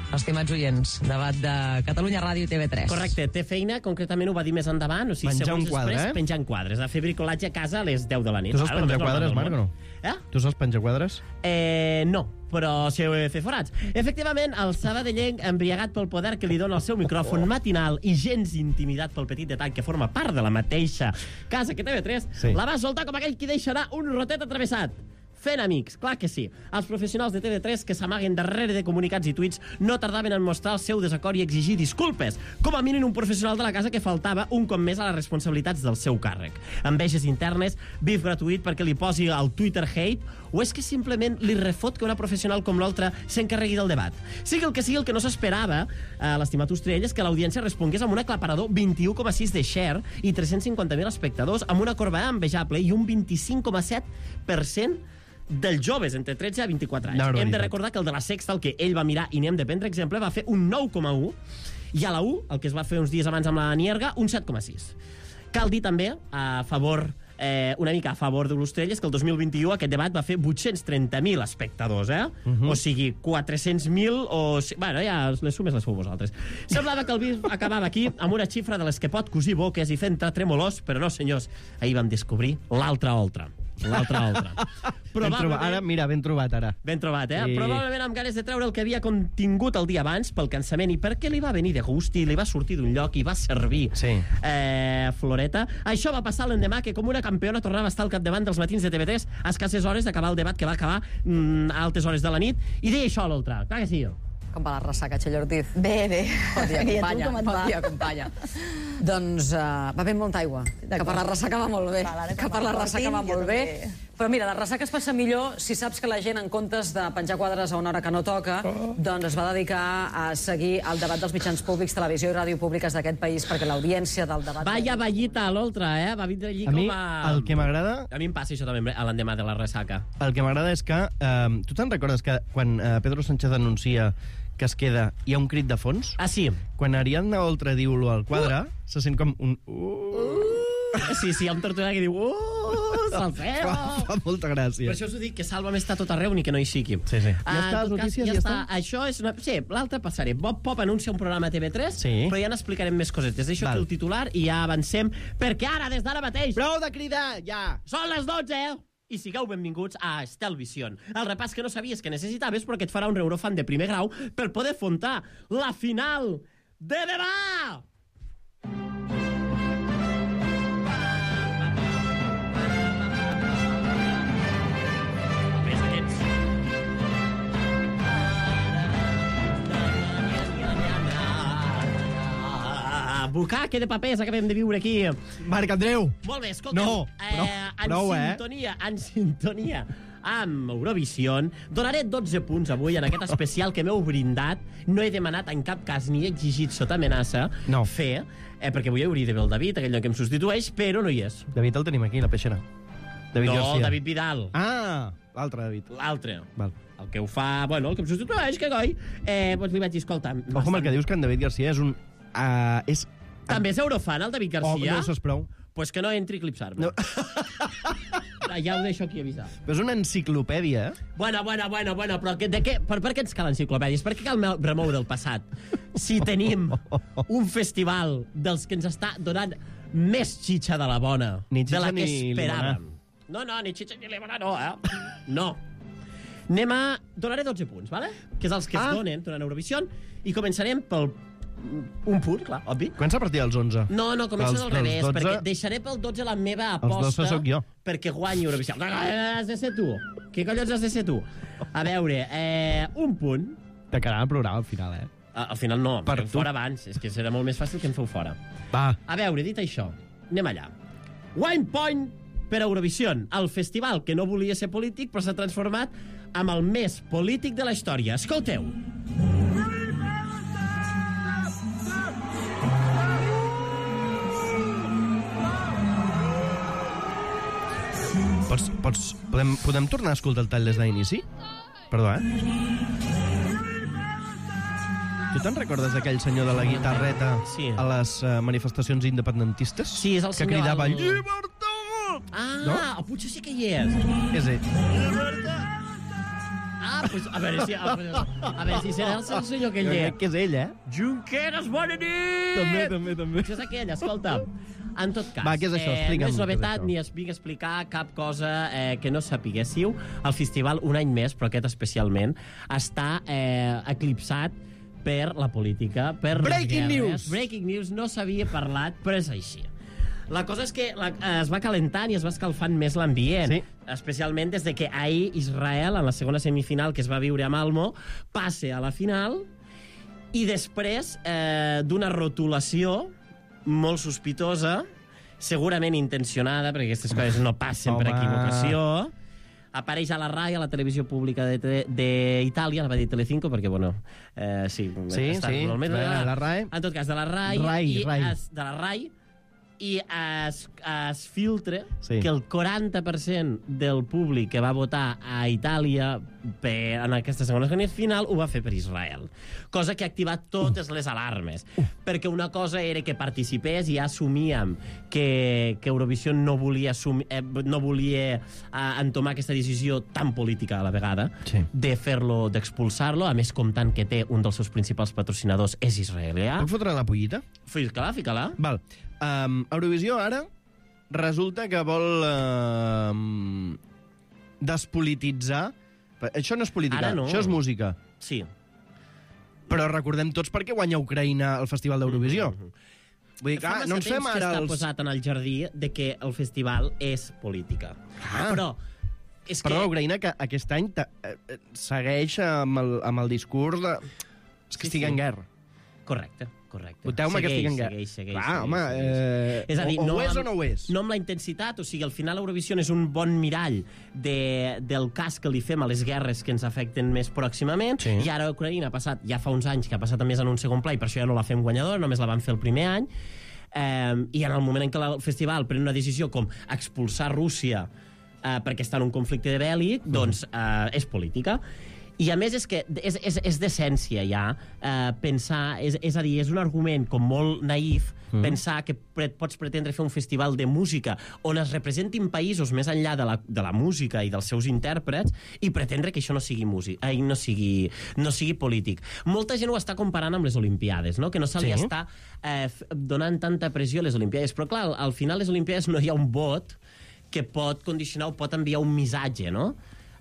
[SPEAKER 15] estimats oients. Debat de Catalunya Ràdio i T V tres.
[SPEAKER 12] Correcte, té feina, concretament ho va dir més endavant, o sigui,
[SPEAKER 10] penjar un quadre,
[SPEAKER 12] després,
[SPEAKER 10] eh?
[SPEAKER 12] penjant quadres, a fer bricolatge a casa a les deu de la nit.
[SPEAKER 10] Tu saps penjar quadres, Marc, o no?
[SPEAKER 12] Eh?
[SPEAKER 10] Tu saps penjar quadres?
[SPEAKER 12] Eh, no, però si heu de fer forats. Efectivament, el sabadellenc, embriagat pel poder que li dona el seu micròfon matinal i gens intimidat pel petit detall que forma part de la mateixa casa que T V tres, sí. La va soltar com aquell qui deixarà un rotet atravessat. Fent amics, clar que sí. Els professionals de T V tres que s'amaguen darrere de comunicats i tuits no tardaven en mostrar el seu desacord i exigir disculpes. Com a mínim un professional de la casa que faltava un cop més a les responsabilitats del seu càrrec. Enveges internes, bif gratuït perquè li posi el Twitter hate, o és que simplement li refot que una professional com l'altra s'encarregui del debat? Sigui el que sigui, el que no s'esperava, eh, l'estimat Ostrell, és que l'audiència respongués amb un aclaparador vint-i-u coma sis de share i tres-cents cinquanta mil espectadors, amb una corba envejable i un vint-i-cinc coma set per cent dels joves entre tretze a vint-i-quatre anys. No, hem de recordar que el de la Sexta, el que ell va mirar i n'hem de prendre exemple, va fer un nou coma u i a la U, el que es va fer uns dies abans amb la Nierga, un set coma sis. Cal dir també, a favor, eh, una mica a favor de l'Ostrell, és que el dos mil vint-i-u aquest debat va fer vuit-cents trenta mil espectadors, eh? Uh -huh. O sigui, quatre-cents mil o... Bueno, ja les sumes les feu vosaltres. Semblava que el bif acabava aquí amb una xifra de les que pot cosir boques i fer entrar tremolors, però no, senyors, ahir vam descobrir l'altra oltra. L'altra altra.
[SPEAKER 10] Probablement... Ara, mira, ben trobat, ara.
[SPEAKER 12] Ben trobat, eh?
[SPEAKER 10] Sí.
[SPEAKER 12] Probablement amb ganes de treure el que havia contingut el dia abans pel cansament i perquè li va venir de gust i li va sortir d'un lloc i va servir
[SPEAKER 10] sí.
[SPEAKER 12] eh, Floreta. Això va passar l'endemà que com una campiona tornava a estar al capdavant dels matins de T V tres a escasses hores d'acabar el debat que va acabar mm, a altes hores de la nit i deia això a l'altre. Clar que sí.
[SPEAKER 15] Com va la ressaca, Txell Ortiz?
[SPEAKER 8] Bé, bé.
[SPEAKER 15] Bon dia, companya.
[SPEAKER 8] Com et
[SPEAKER 15] bon
[SPEAKER 8] va?
[SPEAKER 15] dia, companya. Doncs uh, va ben molta aigua. Que per la ressaca va molt bé.
[SPEAKER 8] Val,
[SPEAKER 15] que per la ressaca va molt bé.
[SPEAKER 8] també.
[SPEAKER 15] Però mira, la ressaca es passa millor si saps que la gent, en comptes de penjar quadres a una hora que no toca, oh. doncs es va dedicar a seguir el debat dels mitjans públics, televisió i ràdio públiques d'aquest país, perquè l'audiència del debat...
[SPEAKER 12] Vaya vallita a l'altre, eh? Va vindre allí
[SPEAKER 10] a mi,
[SPEAKER 12] com a...
[SPEAKER 10] el que m'agrada...
[SPEAKER 12] A mi em passa això també a l'endemà de la ressaca.
[SPEAKER 10] El que m'agrada és que... Eh, tu te'n recordes que quan eh, Pedro Sánchez anuncia que es queda, hi ha un crit de fons?
[SPEAKER 12] Ah, sí.
[SPEAKER 10] Quan Ariadna Oltra diu-lo al quadre, uh. se sent com un... Uh.
[SPEAKER 12] Uh. Sí, sí, hi ha un tortuga que diu... Uh, Salfeo!
[SPEAKER 10] Fa, fa molta gràcia.
[SPEAKER 12] Per això us ho dic, que Sálvame està tot arreu ni que no hi sigui.
[SPEAKER 10] Sí, sí.
[SPEAKER 12] Ah,
[SPEAKER 10] ja està, les notícies
[SPEAKER 12] cas, ja,
[SPEAKER 10] ja
[SPEAKER 12] està.
[SPEAKER 10] estan?
[SPEAKER 12] Això és una... Sí, l'altre passaré. Bob Pop anuncia un programa a T V tres,
[SPEAKER 10] sí.
[SPEAKER 12] però ja n'explicarem més cosetes. Deixo aquí el titular i ja avancem, perquè ara, des d'ara mateix...
[SPEAKER 10] Prou de cridar, ja!
[SPEAKER 12] Són les dotze, eh? I sigueu benvinguts a Estelvision, el repàs que no sabies que necessitaves perquè et farà un eurofan de primer grau per poder afrontar la final de demà! Bucaque de papers acabem de viure aquí.
[SPEAKER 10] Marc Andreu!
[SPEAKER 12] Molt bé, escolteu.
[SPEAKER 10] No,
[SPEAKER 12] eh,
[SPEAKER 10] prou,
[SPEAKER 12] en
[SPEAKER 10] prou, eh?
[SPEAKER 12] sintonia, en sintonia amb Eurovision, donaré dotze punts avui en aquest especial que m'heu brindat. No he demanat en cap cas ni he exigit sota amenaça
[SPEAKER 10] no.
[SPEAKER 12] fer, eh, perquè avui hauria d'haver el David, aquell que em substitueix, però no hi és.
[SPEAKER 10] David el tenim aquí, la peixera. David
[SPEAKER 12] no,
[SPEAKER 10] Garcia.
[SPEAKER 12] David Vidal.
[SPEAKER 10] Ah, l'altre David.
[SPEAKER 12] L'altre.
[SPEAKER 10] Val.
[SPEAKER 12] El que ho fa, bueno, el que em substitueix, que coi. Eh, doncs li vaig dir, escolta...
[SPEAKER 10] Ojo amb el que dius que en David Garcia és un... Uh, és...
[SPEAKER 12] També és eurofan, el David Garcia?
[SPEAKER 10] Oh, no, saps prou.
[SPEAKER 12] Pues que no entri a eclipsar-me. No. Ja ho deixo aquí avisar.
[SPEAKER 10] Però és una enciclopèdia, eh?
[SPEAKER 12] Bueno, bueno, bueno, bueno, però que, de què, per, per què ens cal enciclopèdies? Per què cal remoure el passat? Si tenim un festival dels que ens està donant més xitxa de la bona,
[SPEAKER 10] ni
[SPEAKER 12] de la que
[SPEAKER 10] ni
[SPEAKER 12] esperàvem. No, no, ni xitxa ni limonar, no, eh? No. Anem a... Donaré dotze punts, vale? Que és els que ah. es donen durant Eurovision, i començarem pel un punt, clar, obvi.
[SPEAKER 10] Comença a partir dels onze.
[SPEAKER 12] No, no, comença al revés,
[SPEAKER 10] dotze...
[SPEAKER 12] perquè deixaré pel dotze la meva aposta
[SPEAKER 10] soc jo.
[SPEAKER 12] perquè guanyi Eurovisió. No, no, has de ser tu. Què collons has de ser tu? A veure, eh, un punt...
[SPEAKER 10] T'acabarà el programa al final, eh?
[SPEAKER 12] Al final no,
[SPEAKER 10] per
[SPEAKER 12] fora abans. És que serà molt més fàcil que em feu fora.
[SPEAKER 10] Va.
[SPEAKER 12] A veure, dit això, anem allà. One point per Eurovision, el festival que no volia ser polític però s'ha transformat en el més polític de la història. Escolteu.
[SPEAKER 10] Pots, pots, podem, podem tornar a escoltar el tall des d'inici? Perdó, eh? Tu te'n recordes d'aquell senyor de la guitarreta
[SPEAKER 12] sí.
[SPEAKER 10] a les uh, manifestacions independentistes?
[SPEAKER 12] Sí, és el senyor...
[SPEAKER 10] Que cridava
[SPEAKER 12] el...
[SPEAKER 10] llibertat!
[SPEAKER 12] Ah,
[SPEAKER 10] no?
[SPEAKER 12] potser sí que hi és.
[SPEAKER 10] És ell.
[SPEAKER 12] Llibertat! Ah, Ah, pues, a veure si, a veure, a veure si serà el senyor aquell
[SPEAKER 10] Jo
[SPEAKER 12] de...
[SPEAKER 10] crec que és ell, eh?
[SPEAKER 12] Junqueras, bona nit!
[SPEAKER 10] També, també, també.
[SPEAKER 12] Això és aquell, escolta. En tot cas,
[SPEAKER 10] Va, què és això?
[SPEAKER 12] eh,
[SPEAKER 10] Explica'm
[SPEAKER 12] no és
[SPEAKER 10] què és
[SPEAKER 12] novetat
[SPEAKER 10] això.
[SPEAKER 12] ni es vinc a explicar cap cosa eh, que no sapiguéssiu. El festival, un any més, però aquest especialment, està eh, eclipsat per la política, per
[SPEAKER 10] Breaking
[SPEAKER 12] les guerres.
[SPEAKER 10] news!
[SPEAKER 12] Breaking news, no s'havia parlat, però és així. La cosa és que la, es va calentant i es va escalfant més l'ambient, sí. Especialment des de que ahir Israel, en la segona semifinal que es va viure a Malmo, passe a la final i després eh, d'una rotulació molt sospitosa, segurament intencionada, perquè aquestes coses no passen Home. per equivocació, apareix a la RAI, a la televisió pública d'Itàlia, la va dir Telecinco, perquè, bueno, eh, sí,
[SPEAKER 10] sí,
[SPEAKER 12] està
[SPEAKER 10] sí,
[SPEAKER 12] molt més...
[SPEAKER 10] la, la RAI.
[SPEAKER 12] En tot cas, de la RAI,
[SPEAKER 10] Rai,
[SPEAKER 12] i
[SPEAKER 10] Rai.
[SPEAKER 12] Es, de la RAI, i es, es filtra
[SPEAKER 10] Sí.
[SPEAKER 12] que el quaranta per cent del públic que va votar a Itàlia per, en aquesta segona final ho va fer per Israel. Cosa que ha activat totes les alarmes. Perquè una cosa era que participés i ja assumíem que, que Eurovisió no volia, assumir, eh, no volia eh, entomar aquesta decisió tan política a la vegada,
[SPEAKER 10] sí.
[SPEAKER 12] de fer-lo, d'expulsar-lo, a més comptant que té un dels seus principals patrocinadors és israelià.
[SPEAKER 10] Puc fotre la pollita?
[SPEAKER 12] Fica-la, fica-la.
[SPEAKER 10] Val. Um, Eurovisió ara resulta que vol um, despolititzar... Això no és política,
[SPEAKER 12] no.
[SPEAKER 10] això és música.
[SPEAKER 12] Sí.
[SPEAKER 10] Però recordem tots per què guanya Ucraïna el Festival d'Eurovisió.
[SPEAKER 12] Mm-hmm.
[SPEAKER 10] Vull dir, clar, no ens fem ara
[SPEAKER 12] que està
[SPEAKER 10] els...
[SPEAKER 12] posat en el jardí de que el festival és política.
[SPEAKER 10] Ah.
[SPEAKER 12] Però és
[SPEAKER 10] Perdó,
[SPEAKER 12] que...
[SPEAKER 10] Ucraïna, que aquest any ta, eh, eh, segueix amb el, amb el discurs de... És que
[SPEAKER 12] Sí,
[SPEAKER 10] estigui
[SPEAKER 12] sí.
[SPEAKER 10] en guerra.
[SPEAKER 12] Correcte, correcte.
[SPEAKER 10] Voteu-me que estigui en guerra.
[SPEAKER 12] Segueix, segueix,
[SPEAKER 10] Clar,
[SPEAKER 12] segueix,
[SPEAKER 10] home,
[SPEAKER 12] segueix.
[SPEAKER 10] eh,
[SPEAKER 12] És a dir,
[SPEAKER 10] o,
[SPEAKER 12] no
[SPEAKER 10] o ho és
[SPEAKER 12] amb,
[SPEAKER 10] o no ho és?
[SPEAKER 12] No amb la intensitat, o sigui, al final Eurovisió és un bon mirall de, del cas que li fem a les guerres que ens afecten més pròximament,
[SPEAKER 10] Sí.
[SPEAKER 12] i ara Ucraïna ha passat, ja fa uns anys que ha passat més en un segon pla, i per això ja no la fem guanyadora, només la vam fer el primer any, eh, i en el moment en què el festival pren una decisió com expulsar Rússia eh, perquè està en un conflicte de bèl·lic, doncs eh, és política. I a més és que és, és, és d'essència ja eh, pensar, és, és a dir, és un argument com molt naïf mm. pensar que pre pots pretendre fer un festival de música on es representin països més enllà de la, de la música i dels seus intèrprets i pretendre que això no sigui música, eh, no, sigui, no sigui polític. Molta gent ho està comparant amb les Olimpiades, no? Que no se li
[SPEAKER 10] Sí.
[SPEAKER 12] està eh, donant tanta pressió a les Olimpiades, però clar, al final les Olimpiades no hi ha un vot que pot condicionar o pot enviar un missatge, no?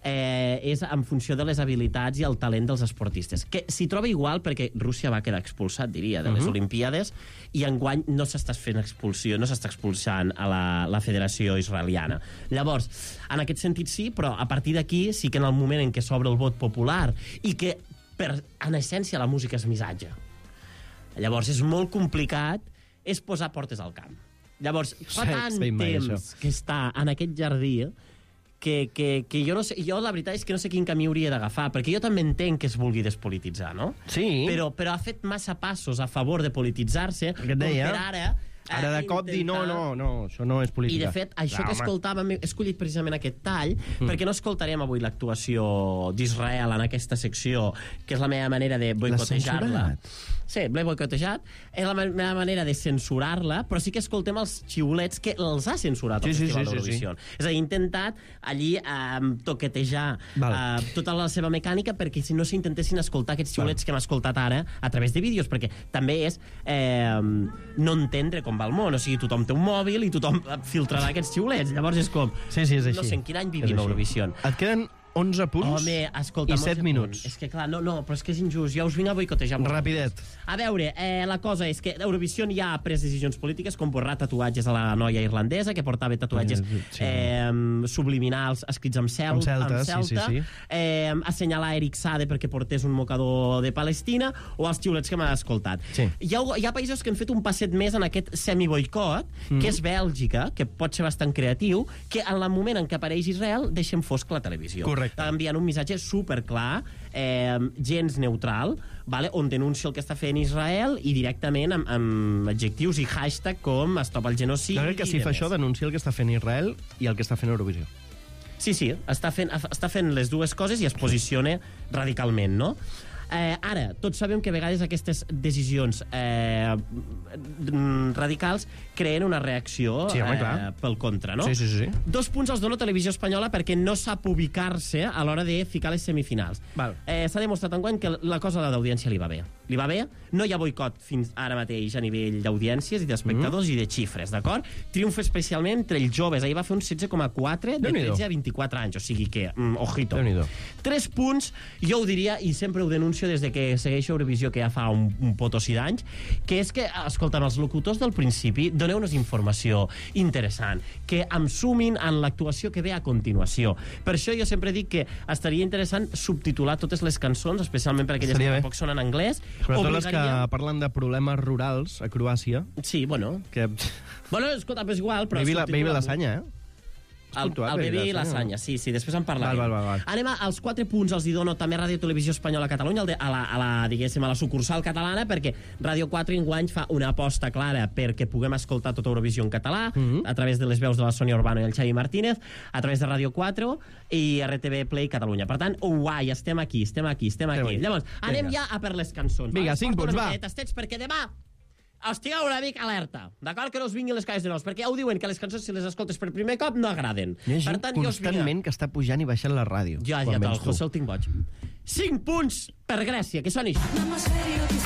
[SPEAKER 12] Eh, és en funció de les habilitats i el talent dels esportistes, que s'hi troba igual perquè Rússia va quedar expulsat, diria, de les
[SPEAKER 10] Mhm.
[SPEAKER 12] Olimpiades, i enguany no s'està fent expulsió, no s'està expulsant a la, la Federació Israeliana. Llavors, en aquest sentit sí, però a partir d'aquí sí que en el moment en què s'obre el vot popular i que, per, en essència, la música és missatge. Llavors, és molt complicat, és posar portes al camp. Llavors, fa
[SPEAKER 10] Sí,
[SPEAKER 12] tant
[SPEAKER 10] sí, mai,
[SPEAKER 12] temps
[SPEAKER 10] això.
[SPEAKER 12] que està en aquest jardí que, que, que jo no sé, jo la veritat és que no sé quin camí hauria d'agafar, perquè jo també entenc que es vulgui despolititzar, no?
[SPEAKER 10] Sí.
[SPEAKER 12] Però, però ha fet massa passos a favor de polititzar-se,
[SPEAKER 10] Què et deia?
[SPEAKER 12] com per ara... eh,
[SPEAKER 10] Ara de cop dir no, no, no, això no és
[SPEAKER 12] I,
[SPEAKER 10] política.
[SPEAKER 12] de fet, això
[SPEAKER 10] Ah,
[SPEAKER 12] que
[SPEAKER 10] home.
[SPEAKER 12] escoltàvem, he escollit precisament aquest tall,
[SPEAKER 10] Mm.
[SPEAKER 12] perquè no escoltarem avui l'actuació d'Israel en aquesta secció, que és la meva manera de boicotejar-la.
[SPEAKER 10] censurat?
[SPEAKER 12] Sí, l'he boicotejat. És la me- meva manera de censurar-la, però sí que escoltem els xiulets que els ha censurat el
[SPEAKER 10] Sí, sí,
[SPEAKER 12] Festival
[SPEAKER 10] sí, sí,
[SPEAKER 12] d'Eurovisió. És a dir, he intentat allí eh, toquetejar
[SPEAKER 10] Val.
[SPEAKER 12] eh, tota la seva mecànica perquè si no s'intentessin escoltar aquests xiulets que hem escoltat ara a través de vídeos, perquè també és eh, no entendre com va el món. O sigui, tothom té un mòbil i tothom filtrarà aquests xiulets. Llavors és com...
[SPEAKER 10] Sí, sí, és així.
[SPEAKER 12] No sé en quin any
[SPEAKER 10] És
[SPEAKER 12] vivim
[SPEAKER 10] així.
[SPEAKER 12] Eurovisió.
[SPEAKER 10] Et queden onze punts
[SPEAKER 12] Home, escolta,
[SPEAKER 10] i set
[SPEAKER 12] onze
[SPEAKER 10] minuts.
[SPEAKER 12] punts. És que clar, no, no, però és que és injust. Jo us vinc a boicotejar. molt.
[SPEAKER 10] Rapidet.
[SPEAKER 12] A veure, eh, la cosa és que Eurovisió ja ha pres decisions polítiques com borrar tatuatges a la noia irlandesa, que portava tatuatges
[SPEAKER 10] Sí.
[SPEAKER 12] eh, subliminals escrits amb, cel,
[SPEAKER 10] Amb celta,
[SPEAKER 12] amb
[SPEAKER 10] sí,
[SPEAKER 12] celta
[SPEAKER 10] sí, sí.
[SPEAKER 12] Eh, assenyalar Eric Sade perquè portés un mocador de Palestina, o els xiulets que m'ha escoltat.
[SPEAKER 10] Sí.
[SPEAKER 12] Hi, ha, hi ha països que han fet un passet més en aquest semi-boicot,
[SPEAKER 10] Mm.
[SPEAKER 12] que és Bèlgica, que pot ser bastant creatiu, que en el moment en què apareix Israel deixen fosc la televisió.
[SPEAKER 10] Correcte.
[SPEAKER 12] Enviant un missatge superclar, eh, gens neutral, vale? On denuncia el que està fent Israel i directament amb, amb adjectius i hashtag com stop el genocidi.
[SPEAKER 10] Jo crec que si
[SPEAKER 12] i
[SPEAKER 10] fa
[SPEAKER 12] demés.
[SPEAKER 10] això denuncia el que està fent Israel i el que està fent Eurovisió.
[SPEAKER 12] Sí, sí, està fent, està fent les dues coses i es posiciona radicalment, no? Eh, ara, tots sabem que a vegades aquestes decisions eh, radicals creen una reacció
[SPEAKER 10] sí, home,
[SPEAKER 12] eh, pel contra, no?
[SPEAKER 10] Sí, sí, sí.
[SPEAKER 12] Dos punts els dono Televisió Espanyola perquè no sap ubicar-se a l'hora de ficar les semifinals. Eh, S'ha demostrat enguany que la cosa d'audiència li va bé. Li va bé, no hi ha boicot fins ara mateix a nivell d'audiències i d'espectadors mm. i de xifres, d'acord? Triomfa especialment entre els joves. Ahir va fer un setze coma quatre de tretze a vint-i-quatre anys, o sigui que, mm, ojito. Tres punts, jo ho diria, i sempre ho denuncio des de que segueixo Eurovisió, que ja fa un, un potosí d'anys, que és que, escolta'm, els locutors del principi, doneu-nos informació interessant, que em sumin en l'actuació que ve a continuació. Per això jo sempre dic que estaria interessant subtitular totes les cançons, especialment per aquelles que tampoc són en anglès.
[SPEAKER 10] Sobretot les que parlen de problemes rurals a Croàcia.
[SPEAKER 12] Sí, bueno.
[SPEAKER 10] Que...
[SPEAKER 12] Bueno, escolta, és igual, però...
[SPEAKER 10] Baby, la, baby Lasanya, eh?
[SPEAKER 12] El, el Baby i Lasanya, sí, sí, després en parlarem.
[SPEAKER 10] Val, val, val.
[SPEAKER 12] Anem als quatre punts, els hi dono també a Ràdio Televisió Espanyola a Catalunya, a la, a la, diguéssim, a la sucursal catalana, perquè Ràdio quatre enguany fa una aposta clara perquè puguem escoltar tota Eurovisió en català, mm-hmm. a través de les veus de la Sònia Urbano i el Xavi Martínez, a través de Ràdio quatre i R T V Play Catalunya. Per tant, uai, estem aquí, estem aquí, estem aquí. Llavors, anem ja a per les cançons.
[SPEAKER 10] Vinga, cinc punts, va.
[SPEAKER 12] Tastets, perquè demà estigueu una mica alerta, d'acord? Que no us vinguin les calles de nous, perquè ja ho diuen, que les cançons, si les escoltes per primer cop, no agraden.
[SPEAKER 10] Hi ha gent
[SPEAKER 12] per tant,
[SPEAKER 10] constantment que està pujant i baixant la ràdio.
[SPEAKER 12] Ja, ja, el José el tinc boig. Cinc punts per Grècia, que són això.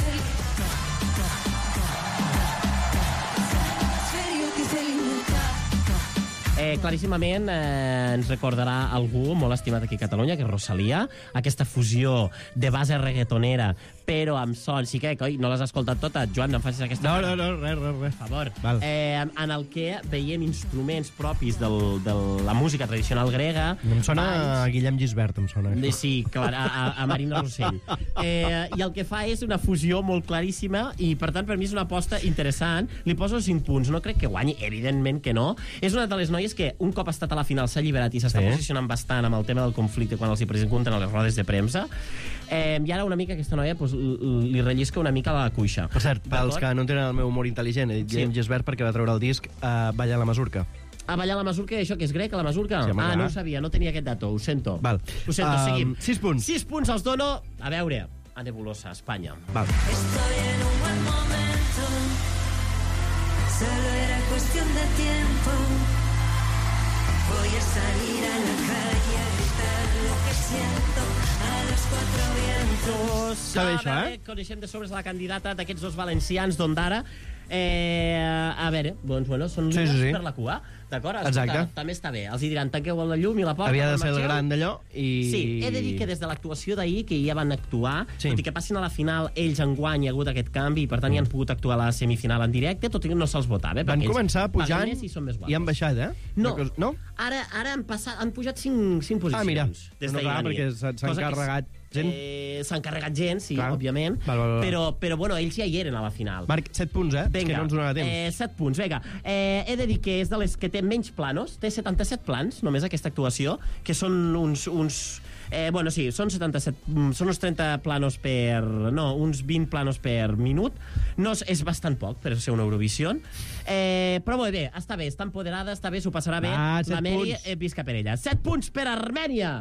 [SPEAKER 12] Eh, claríssimament eh, ens recordarà algú molt estimat aquí a Catalunya, que és Rosalía, aquesta fusió de base reggaetonera, però amb son, sí que, coi, no l'has escoltat tota, Joan, no em facis aquesta...
[SPEAKER 10] No, no, no, res, res, res.
[SPEAKER 12] Per favor. Eh, en el que veiem instruments propis del, de la música tradicional grega.
[SPEAKER 10] Em sona a Guillem Gisbert, em sona.
[SPEAKER 12] De, sí, clar, a, a Marina Rossell. Eh, I el que fa és una fusió molt claríssima i, per tant, per mi és una aposta interessant. Li poso cinc punts. No crec que guanyi, evidentment que no. És una de les noies que un cop ha estat a la final s'ha alliberat i s'està sí. posicionant bastant amb el tema del conflicte quan els hi presenten a les rodes de premsa. Eh, I ara una mica aquesta noia pues, li rellisca una mica la cuixa.
[SPEAKER 10] Per cert, pels que no tenen el meu humor intel·ligent, he dit sí. Guillem Gisbert perquè va treure el disc a Ballar la Masurca.
[SPEAKER 12] A Ballar la Masurca, això que és grec, la Masurca? Sí, ah, no ho sabia, no tenia aquest dato, ho sento.
[SPEAKER 10] Val.
[SPEAKER 12] Ho sento, um, seguim.
[SPEAKER 10] Sis punts.
[SPEAKER 12] Sis punts els dono, a veure, a Nebulosa, Espanya.
[SPEAKER 10] Val.
[SPEAKER 14] Estoy en un buen momento, solo era cuestión de tiempo. Voy a salir a la calle a gritar lo que siento a los cuatro vientos.
[SPEAKER 10] Està bé, això, eh?
[SPEAKER 12] Coneixem de sobres la candidata d'aquests dos valencians d'Ondara. Eh, a veure, doncs, bueno, són líders sí, sí, sí. per la cua, d'acord?
[SPEAKER 10] Exacte.
[SPEAKER 12] També està bé. Els hi diran, tanqueu la llum i la porta.
[SPEAKER 10] Havia de ser el gran d'allò i...
[SPEAKER 12] Sí, he de dir que des de l'actuació d'ahir, que ja van actuar, sí. tot i que passin a la final, ells enguany hi ha hagut aquest canvi i per tant mm. hi han pogut actuar a la semifinal en directe, tot i que no se'ls votava. Eh,
[SPEAKER 10] van començar pujant
[SPEAKER 12] i,
[SPEAKER 10] i han baixat, eh?
[SPEAKER 12] No,
[SPEAKER 10] no?
[SPEAKER 12] ara, ara han, passat, han pujat cinc, cinc posicions.
[SPEAKER 10] Ah, mira,
[SPEAKER 12] des
[SPEAKER 10] no, clar, perquè s'han carregat gent.
[SPEAKER 12] Eh, s'han carregat gent, sí, clar. òbviament,
[SPEAKER 10] val, val, val.
[SPEAKER 12] Però, però bueno, ells ja hi eren a la final.
[SPEAKER 10] Marc, set punts, eh?
[SPEAKER 12] Venga,
[SPEAKER 10] és que no ens donarà temps.
[SPEAKER 12] Eh, set punts, vinga. Eh, he de dir que és de les que té menys planos, té setanta-set plans, només aquesta actuació, que són uns... uns eh, bueno, sí, són setanta-set, són uns trenta planos per... No, uns vint planos per minut. No, és bastant poc per ser una Eurovisió. Eh, però molt bé, està bé, està empoderada, està bé, s'ho passarà bé.
[SPEAKER 10] Ah,
[SPEAKER 12] la Mary, eh, visca per ella. Set punts per Armènia!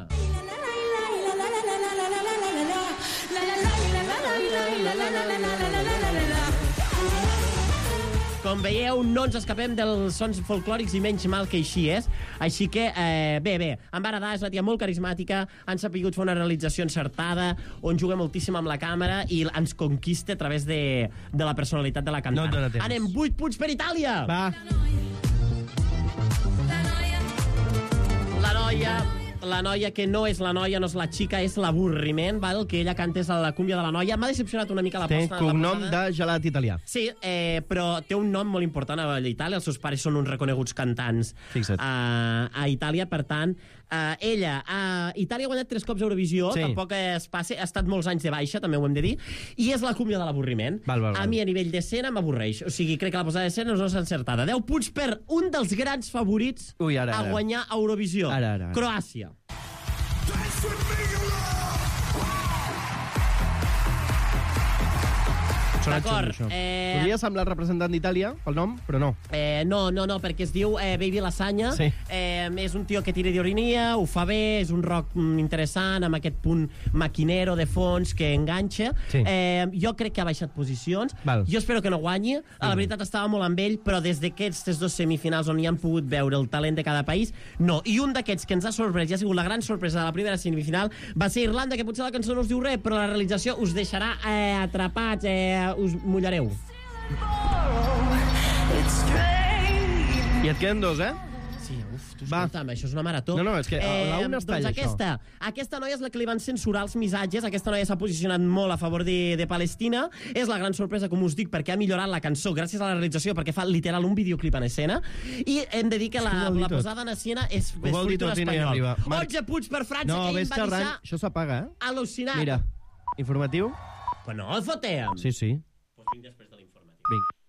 [SPEAKER 12] Com veieu, no ens escapem dels sons folclòrics i menys mal que així és. Així que, eh, bé, bé, en Baradà és una tia molt carismàtica, han sapigut fer una realització encertada, on juga moltíssim amb la càmera i ens conquista a través de, de la personalitat de la cantant.
[SPEAKER 10] No et dona temps.
[SPEAKER 12] Anem, vuit punts per Itàlia!
[SPEAKER 10] Va.
[SPEAKER 12] La noia... La noia que no és la noia, no és la xica, és l'avorriment, val? El que ella canta és la cúmbia de la noia. M'ha decepcionat una mica la
[SPEAKER 10] té
[SPEAKER 12] posta.
[SPEAKER 10] Té cognom de gelat italià.
[SPEAKER 12] Sí, eh, però té un nom molt important a Itàlia. Els seus pares són uns reconeguts cantants a, a Itàlia. Per tant, eh, ella... A Itàlia ha guanyat tres cops Eurovisió, sí. Tampoc es passe, ha estat molts anys de baixa, també ho hem de dir, i és la cúmbia de l'avorriment. A mi, a nivell d'escena, m'avorreix. O sigui, crec que la posada d'escena no és encertada. deu punts per un dels grans favorits
[SPEAKER 10] Ui, ara, ara.
[SPEAKER 12] a guanyar Eurovisió.
[SPEAKER 10] Ara, ara, ara.
[SPEAKER 12] Croàcia.
[SPEAKER 10] Sona
[SPEAKER 12] D'acord,
[SPEAKER 10] xungo, això.
[SPEAKER 12] eh,
[SPEAKER 10] Podria semblar representant d'Itàlia, pel nom, però no.
[SPEAKER 12] Eh, no, no, no, perquè es diu eh, Baby Lasagna.
[SPEAKER 10] Sí.
[SPEAKER 12] Eh, és un tio que tira d'ironia, ho fa bé, és un rock mm, interessant, amb aquest punt maquinero de fons que enganxa.
[SPEAKER 10] Sí.
[SPEAKER 12] Eh, jo crec que ha baixat posicions.
[SPEAKER 10] Val.
[SPEAKER 12] Jo espero que no guanyi. La
[SPEAKER 10] Mm.
[SPEAKER 12] veritat, estava molt amb ell, però des d'aquestes dos semifinals on hi han pogut veure el talent de cada país, no. I un d'aquests que ens ha sorprès, i ha sigut la gran sorpresa de la primera semifinal, va ser Irlanda, que potser la cançó no us diu res, però la realització us deixarà eh, atrapats, eh, us mullareu.
[SPEAKER 10] I et queden dos, eh?
[SPEAKER 12] Sí, uf, tu escolta'm, això és una marató.
[SPEAKER 10] No, no, és que la una està
[SPEAKER 12] doncs
[SPEAKER 10] allà,
[SPEAKER 12] aquesta, aquesta noia és la que li van censurar els missatges, aquesta noia s'ha posicionat molt a favor de, de Palestina, és la gran sorpresa, com us dic, perquè ha millorat la cançó gràcies a la realització, perquè fa literal un videoclip en escena, i hem de dir que la, la posada en escena és, és fruitura espanyol. onze punts per França,
[SPEAKER 10] no,
[SPEAKER 12] que
[SPEAKER 10] ves
[SPEAKER 12] va
[SPEAKER 10] xerrant,
[SPEAKER 12] deixar
[SPEAKER 10] això s'apaga, eh?
[SPEAKER 12] al·lucinat.
[SPEAKER 10] Mira, informatiu?
[SPEAKER 12] Però no el fotem.
[SPEAKER 10] Sí, sí.
[SPEAKER 12] Pues vinc després de l'informatiu.
[SPEAKER 10] Vinga.